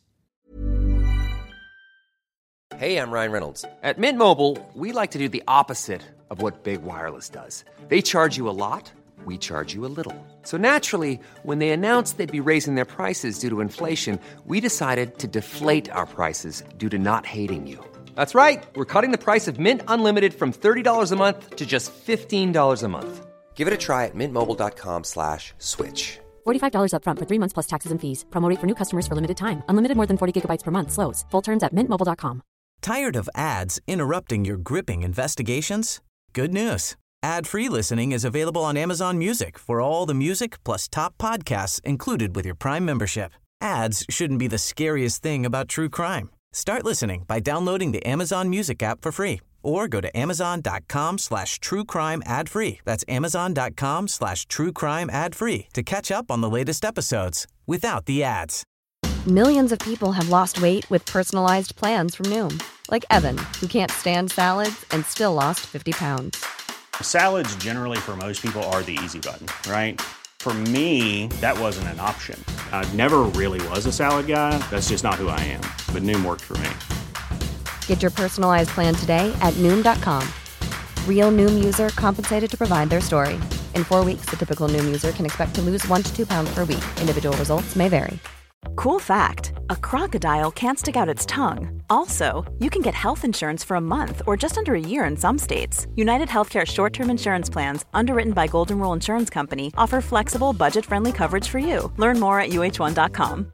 Hey, I'm Ryan Reynolds. At Mint Mobile, we like to do the opposite of what Big Wireless does. They charge you a lot, we charge you a little. So naturally, when they announced they'd be raising their prices due to inflation, we decided to deflate our prices due to not hating you. That's right. We're cutting the price of Mint Unlimited from thirty dollars a month to just fifteen dollars a month. Give it a try at mintmobile.com slash switch. forty-five dollars up front for three months plus taxes and fees. Promo rate for new customers for limited time. Unlimited more than forty gigabytes per month. Slows full terms at mint mobile dot com. Tired of ads interrupting your gripping investigations? Good news. Ad-free listening is available on Amazon Music for all the music plus top podcasts included with your Prime membership. Ads shouldn't be the scariest thing about true crime. Start listening by downloading the Amazon Music app for free or go to amazon.com slash true crime ad free. That's amazon.com slash true crime ad free to catch up on the latest episodes without the ads. Millions of people have lost weight with personalized plans from Noom. Like Evan, who can't stand salads and still lost fifty pounds. Salads generally for most people are the easy button, right? For me, that wasn't an option. I never really was a salad guy. That's just not who I am. But Noom worked for me. Get your personalized plan today at Noom dot com. Real Noom user compensated to provide their story. In four weeks, the typical Noom user can expect to lose one to two pounds per week. Individual results may vary. Cool fact, a crocodile can't stick out its tongue. Also, you can get health insurance for a month or just under a year in some states. United Healthcare short-term insurance plans, underwritten by Golden Rule Insurance Company, offer flexible, budget-friendly coverage for you. Learn more at U H one dot com.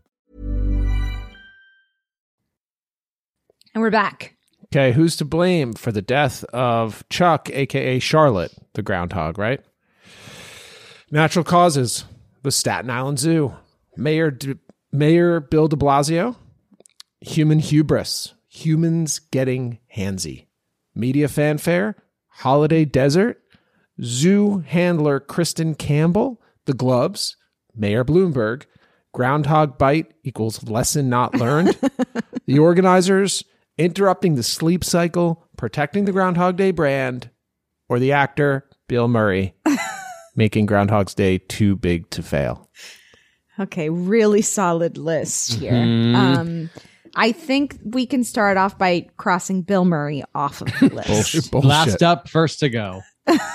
And we're back. Okay, who's to blame for the death of Chuck, a k a. Charlotte, the groundhog, right? Natural causes. The Staten Island Zoo. Mayor D- Mayor Bill de Blasio, human hubris, humans getting handsy, media fanfare, holiday desert, zoo handler Kristen Campbell, the gloves, Mayor Bloomberg, groundhog bite equals lesson not learned, the organizers, interrupting the sleep cycle, protecting the Groundhog Day brand, or the actor Bill Murray making Groundhog's Day too big to fail. Okay, really solid list here. Mhm. Um, I think we can start off by crossing Bill Murray off of the list. Bullshit, bullshit. Last up, first to go.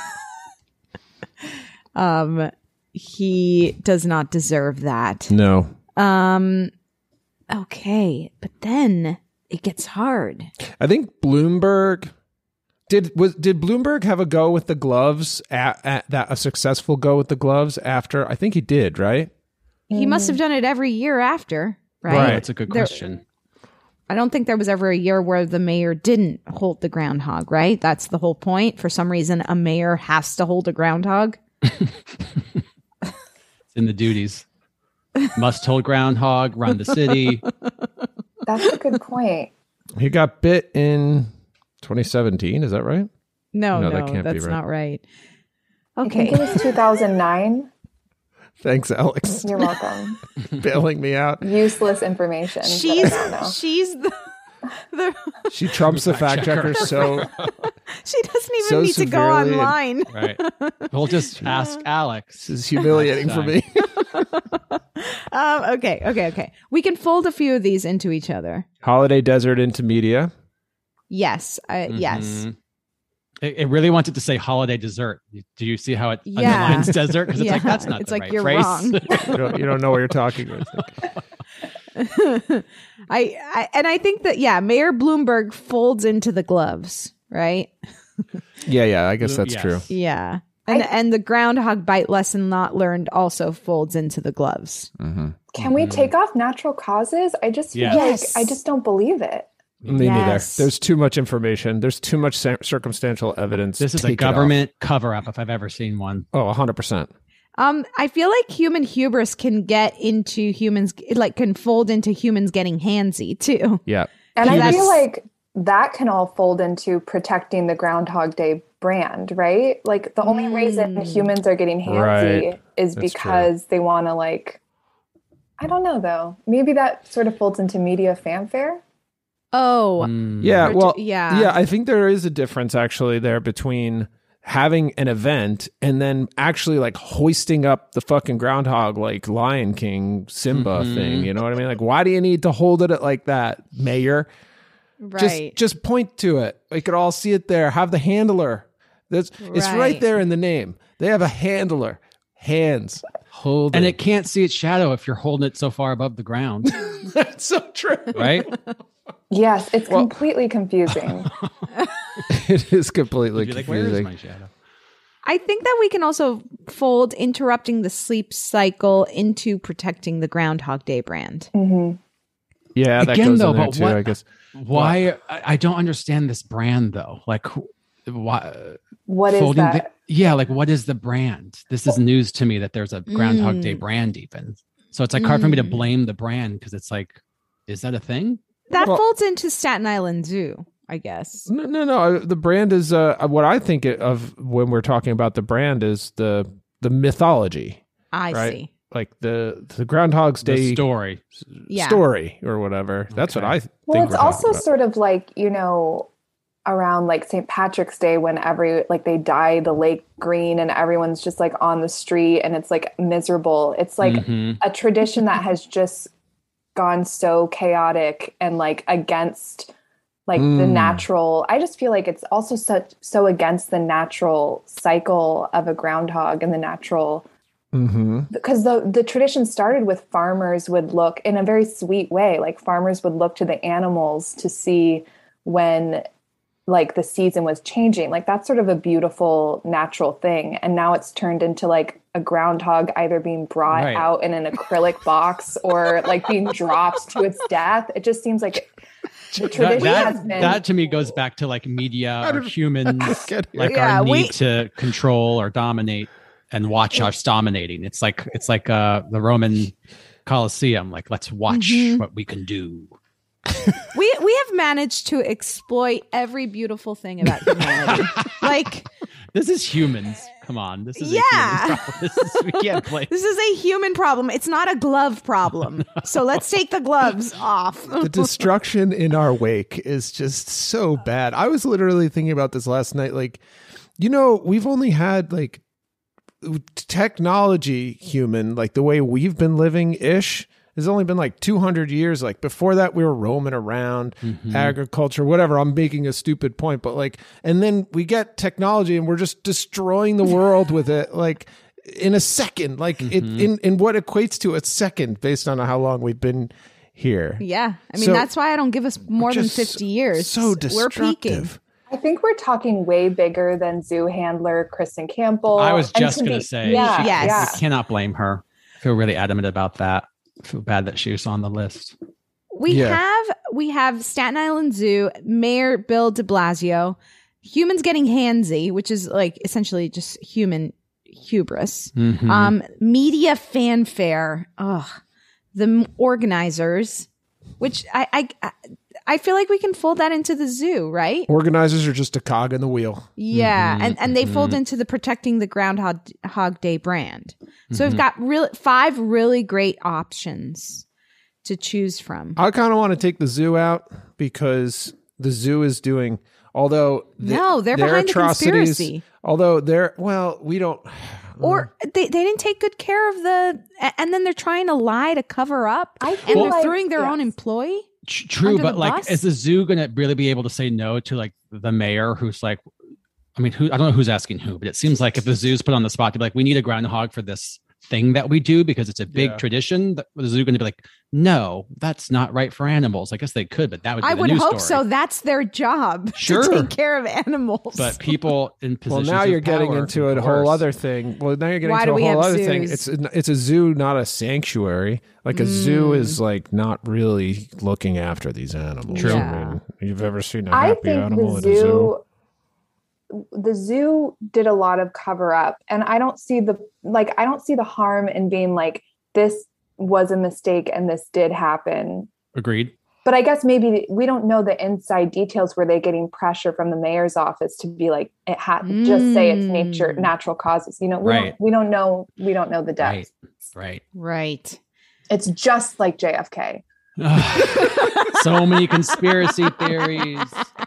um, he does not deserve that. No. Um, okay, but then it gets hard. I think Bloomberg did was did Bloomberg have a go with the gloves at, at that a successful go with the gloves after? I think he did, right? He must have done it every year after, right? Right. That's a good There- question. I don't think there was ever a year where the mayor didn't hold the groundhog, right? That's the whole point. For some reason, a mayor has to hold a groundhog. It's in the duties. Must hold groundhog, run the city. That's a good point. He got bit in twenty seventeen. Is that right? No, no, No, that can't be that's right. not right. I Okay. think it was two thousand nine. Thanks, Alex. You're welcome. Bailing me out. Useless information. that I She's don't know. she's the, the She trumps the fact checker so she doesn't even So need to go severely and- online. Right. We'll just ask Alex. this is humiliating for me. Um, okay, okay, okay. We can fold a few of these into each other. Holiday desert into media. Yes, uh, yes. Mhm. It, it really wanted to say holiday dessert. Do you see how it Yeah. underlines desert? Because it's Yeah. like, that's not It's the like, right you're phrase. wrong. You don't, you don't know what you're talking about. I, I and I think that yeah, Mayor Bloomberg folds into the gloves, right? Yeah, yeah, I guess that's Yes. true. Yeah. And and the groundhog bite lesson not learned also folds into the gloves. Mm-hmm. Can we take off natural causes? I just feel Yes. Yes. like I just don't believe it. Me Yes. neither. There's too much information. There's too much cir- circumstantial evidence. This is a Take it off. government cover up if I've ever seen one. Oh, one hundred percent. Um, I feel like human hubris can get into humans, like can fold into humans getting handsy too. Yeah. And I That's- feel like that can all fold into protecting the Groundhog Day brand, right? Like the only reason Mm. humans are getting handsy Right. is That's because they want to like, I don't know though. Maybe that sort of folds into media fanfare. Oh, Mm. Yeah, Prote- well, yeah. yeah, I think there is a difference actually there between having an event and then actually like hoisting up the fucking groundhog like Lion King Simba Mhm. thing. You know what I mean? Like, why do you need to hold it like that, Mayor? right. Just just point to it. We could all see it there. Have the handler. That's it's right Right. there in the name. They have a handler. Hands. Hold And it. it can't see its shadow if you're holding it so far above the ground, That's so true. right? Yes, it's Well- completely confusing. It is completely You'd be like, where is confusing. my shadow? I think that we can also fold interrupting the sleep cycle into protecting the Groundhog Day brand. hmm Yeah, that Again, goes though, in there but too, what- I guess. Why? I, I don't understand this brand though. Like, who- why? What is folding that? the- yeah, like what is the brand? This is news to me that there's a Groundhog Day Mm. brand even. So it's like hard for me to Mm. blame the brand because it's like, is that a thing? That Well- folds into Staten Island Zoo, I guess. No, no, no. The brand is uh, what I think it- of when we're talking about the brand is the the mythology, I right? see. Like the the Groundhog's The Day story. Yeah. story or whatever. That's what Okay. I th- Well, think. it's we're also talking about. sort of like, you know, around like Saint Patrick's Day when every like they dye the lake green and everyone's just like on the street and it's like miserable. It's like Mhm. a tradition that has just gone so chaotic and like against like the Mm. natural. I just feel like it's also such so against the natural cycle of a groundhog and the natural Mm-hmm. because the the tradition started with farmers would look in a very sweet way, like farmers would look to the animals to see when like the season was changing. Like that's sort of a beautiful natural thing, and now it's turned into like a groundhog either being brought Right. out in an acrylic box or like being dropped to its death. It just seems like the That, tradition that, has been that to me goes back to like media or humans, get it. like Yeah, our need we- to control or dominate and watch us dominating. It's like it's like uh, the Roman Coliseum. Like, let's watch Mhm. what we can do. we we have managed to exploit every beautiful thing about humanity. Like, This is humans. Come on. This is Yeah. a human problem. This is, we can't play. this is a human problem. It's not a glove problem. So let's take the gloves off. The destruction in our wake is just so bad. I was literally thinking about this last night. Like, you know, we've only had like technology human, like the way we've been living ish, has only been like two hundred years. Like before that, we were roaming around, Mhm. agriculture, whatever. I'm making a stupid point, but like, and then we get technology and we're just destroying the world with it. Like in a second, like it, in, in what equates to a second based on how long we've been here. Yeah. I mean, So- that's why I don't give us more than just fifty years. so We're peaking. destructive. I think we're talking way bigger than zoo handler Kristen Campbell. I was And just to going be- to say, yeah, she, yeah. Yes. I cannot blame her. I feel really adamant about that. I feel bad that she was on the list. We Yeah. have we have Staten Island Zoo, Mayor Bill de Blasio, humans getting handsy, which is like essentially just human hubris. Mhm. Um, media fanfare. Ugh. The m- organizers, which I, I I I feel like we can fold that into the zoo, right? Organizers are just a cog in the wheel. Yeah, Mhm, and and they fold mhm. into the protecting the Groundhog Hog Day brand. So Mhm. we've got real five really great options to choose from. I kind of want to take the zoo out because the zoo is doing, although the, No, they're their behind the atrocities, conspiracy. although they're, well, we don't, Or they, they didn't take good care of the, a- and then they're trying to lie to cover up, I and feel they're like- throwing their yes. own employee. Tr- True, Under but the like, bus? is the zoo going to really be able to say no to like the mayor who's like, I mean, who, I don't know who's asking who, but it seems like if the zoo's put on the spot to be like, we need a groundhog for this thing that we do because it's a big Yeah. tradition, the the zoo going to be like, no, that's not right for animals. I guess they could, but that would be I the would news hope story. so. That's their job Sure. to take care of animals. But people in well, positions now of you're getting power, into of a whole course. other thing. Well, now you're getting Why into do a we whole have other thing. zoos? It's a, it's a zoo, not a sanctuary. Like a zoo Mm. is like not really looking after these animals. True. I mean, you've ever seen a I happy think animal the at a zoo? zoo, the zoo did a lot of cover up, and I don't see the like. I don't see the harm in being like, this was a mistake and this did happen. Agreed. But I guess maybe we don't know the inside details. Were they getting pressure from the mayor's office to be like, it had just say it's nature, Mm. natural causes? You know, we Right. don't we don't know. We don't know the depth. Right. right. It's just like J F K. So many conspiracy theories.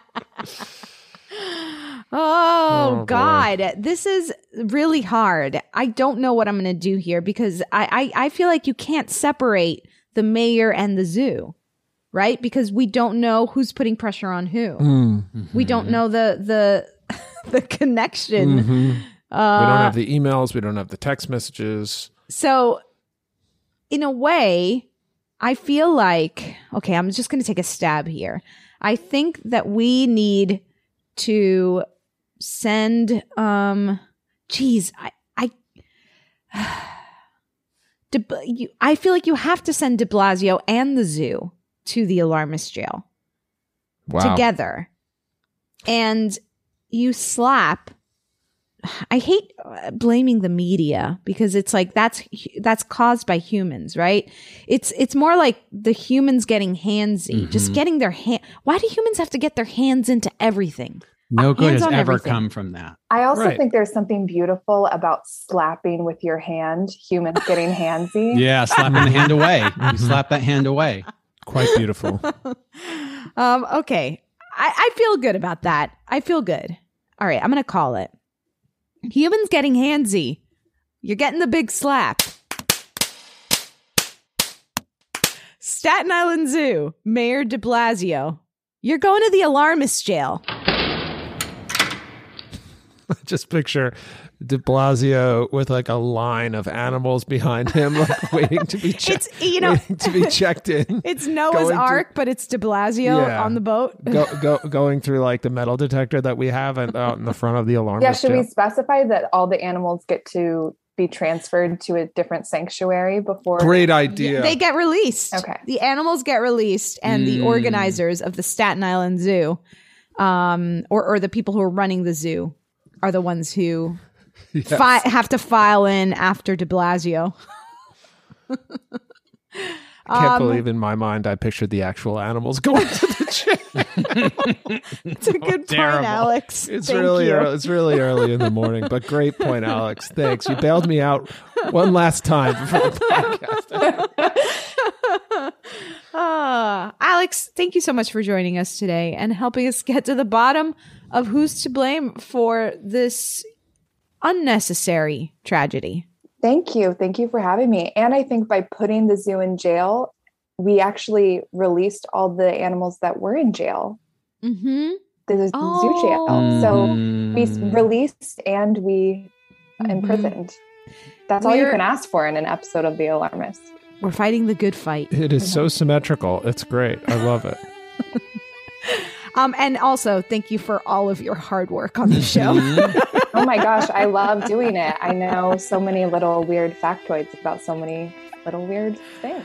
Oh, Oh, boy. God, this is really hard. I don't know what I'm going to do here because I, I I feel like you can't separate the mayor and the zoo, right? Because we don't know who's putting pressure on who. Mm. We don't know the the the connection. Mhm. Uh, we don't have the emails. We don't have the text messages. So, in a way, I feel like, okay, I'm just going to take a stab here. I think that we need to send, um, geez, I, I, De, you, I feel like you have to send de Blasio and the zoo to the alarmist jail Wow. together. And you slap, I hate uh, blaming the media because it's like that's that's caused by humans, right? It's it's more like the humans getting handsy, just Mhm. getting their hand. Why do humans have to get their hands into everything? No good Hands has on ever everything. come from that. I also Right. think there's something beautiful about slapping with your hand, humans getting handsy. Yeah, slapping the hand away. You slap that hand away. Quite beautiful. Um, okay, I, I feel good about that. I feel good. All right, I'm gonna call it. Humans getting handsy. You're getting the big slap. Staten Island Zoo, Mayor de Blasio. You're going to the alarmist jail. Just picture de Blasio with like a line of animals behind him, like waiting to be checked. It's, you know, waiting to be checked in. it's Noah's Going to- Ark, but it's de Blasio Yeah. on the boat. Go, go, going through like the metal detector that we have and out in the front of the alarm. Yeah, should we specify that all the animals get to be transferred to a different sanctuary before? Great idea. They get released. Okay. The animals get released, and the Mm. organizers of the Staten Island Zoo, um, or, or the people who are running the zoo, are the ones who Yes. fi- have to file in after de Blasio. can't Um, believe in my mind I pictured the actual animals going to the gym. It's a good point, Alex. It's Thank really you. early, it's really early in the morning, but great point, Alex. Thanks. You bailed me out one last time before the podcast. Ah, Alex, thank you so much for joining us today and helping us get to the bottom of who's to blame for this unnecessary tragedy. Thank you. Thank you for having me. And I think by putting the zoo in jail, we actually released all the animals that were in jail. Mm-hmm. The Oh. zoo jail. So we released and we imprisoned. That's all you We're- can ask for in an episode of The Alarmist. We're fighting the good fight. It is so symmetrical. It's great. I love it. Um, and also, thank you for all of your hard work on the show. Oh my gosh, I love doing it. I know so many little weird factoids about so many little weird things.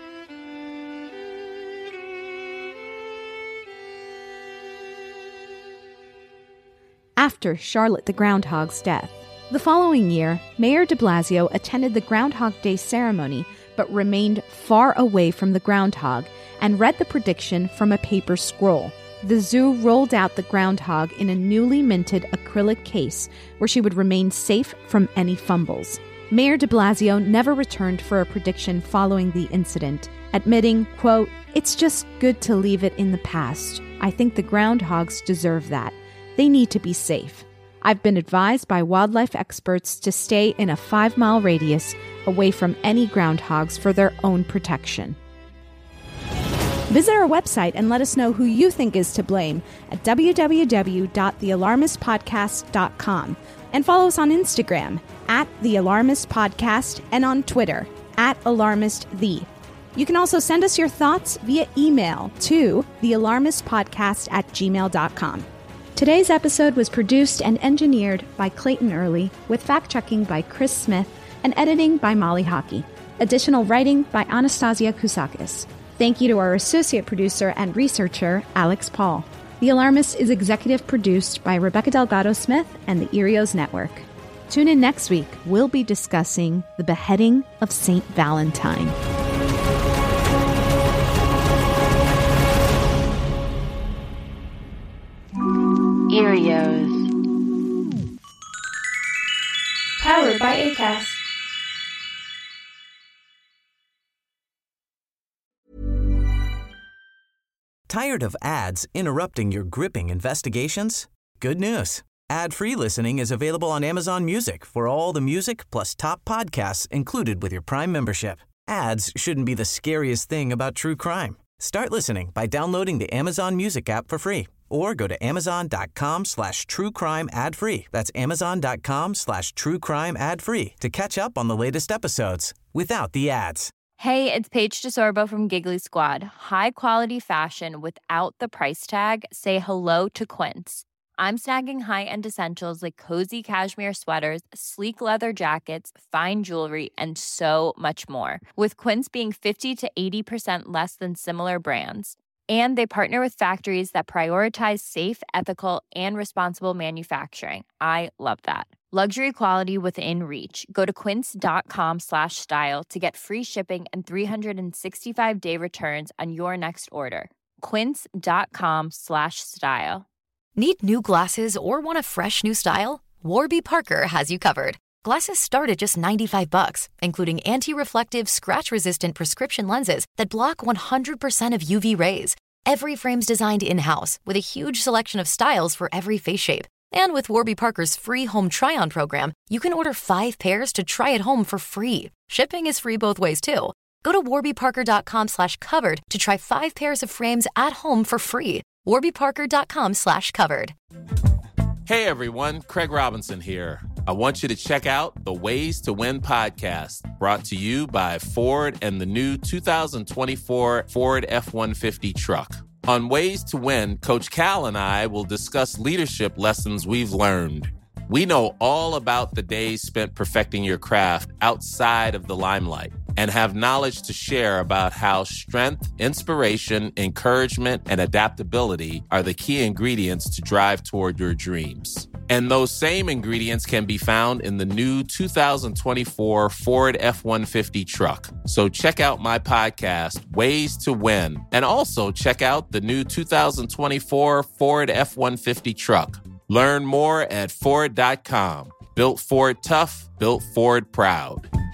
After Charlotte the Groundhog's death, the following year, Mayor de Blasio attended the Groundhog Day ceremony but remained far away from the groundhog and read the prediction from a paper scroll. The zoo rolled out the groundhog in a newly minted acrylic case where she would remain safe from any fumbles. Mayor de Blasio never returned for a prediction following the incident, admitting, quote, "It's just good to leave it in the past. I think the groundhogs deserve that. They need to be safe. I've been advised by wildlife experts to stay in a five-mile radius away from any groundhogs for their own protection." Visit our website and let us know who you think is to blame at w w w dot the alarmist podcast dot com and follow us on Instagram at The Alarmist Podcast and on Twitter at AlarmistThe. You can also send us your thoughts via email to the alarmist podcast at gmail dot com. Today's episode was produced and engineered by Clayton Early, with fact-checking by Chris Smith and editing by Molly Hockey. Additional writing by Anastasia Kousakis. Thank you to our associate producer and researcher, Alex Paul. The Alarmist is executive produced by Rebecca Delgado Smith and the Erios Network. Tune in next week. We'll be discussing the beheading of Saint Valentine. Erios. Powered by Acast. Tired of ads interrupting your gripping investigations? Good news. Ad-free listening is available on Amazon Music for all the music plus top podcasts included with your Prime membership. Ads shouldn't be the scariest thing about true crime. Start listening by downloading the Amazon Music app for free or go to amazon.com slash true crime ad free. That's amazon.com slash true crime ad free to catch up on the latest episodes without the ads. Hey, it's Paige DeSorbo from Giggly Squad. High quality fashion without the price tag. Say hello to Quince. I'm snagging high-end essentials like cozy cashmere sweaters, sleek leather jackets, fine jewelry, and so much more. With Quince being fifty to eighty percent less than similar brands. And they partner with factories that prioritize safe, ethical, and responsible manufacturing. I love that. Luxury quality within reach. Go to quince.com slash style to get free shipping and three sixty-five day returns on your next order. Quince.com slash style. Need new glasses or want a fresh new style? Warby Parker has you covered. Glasses start at just ninety-five bucks, including anti-reflective, scratch-resistant prescription lenses that block one hundred percent of U V rays. Every frame's designed in-house with a huge selection of styles for every face shape. And with Warby Parker's free home try-on program, you can order five pairs to try at home for free. Shipping is free both ways, too. Go to warbyparker.com slash covered to try five pairs of frames at home for free. warbyparker.com slash covered. Hey, everyone. Craig Robinson here. I want you to check out the Ways to Win podcast, brought to you by Ford and the new two thousand twenty-four Ford F one fifty truck. On Ways to Win, Coach Cal and I will discuss leadership lessons we've learned. We know all about the days spent perfecting your craft outside of the limelight and have knowledge to share about how strength, inspiration, encouragement, and adaptability are the key ingredients to drive toward your dreams. And those same ingredients can be found in the new two thousand twenty-four Ford F one fifty truck. So check out my podcast, Ways to Win, and also check out the new two thousand twenty-four Ford F one fifty truck. Learn more at Ford dot com. Built Ford tough, built Ford proud.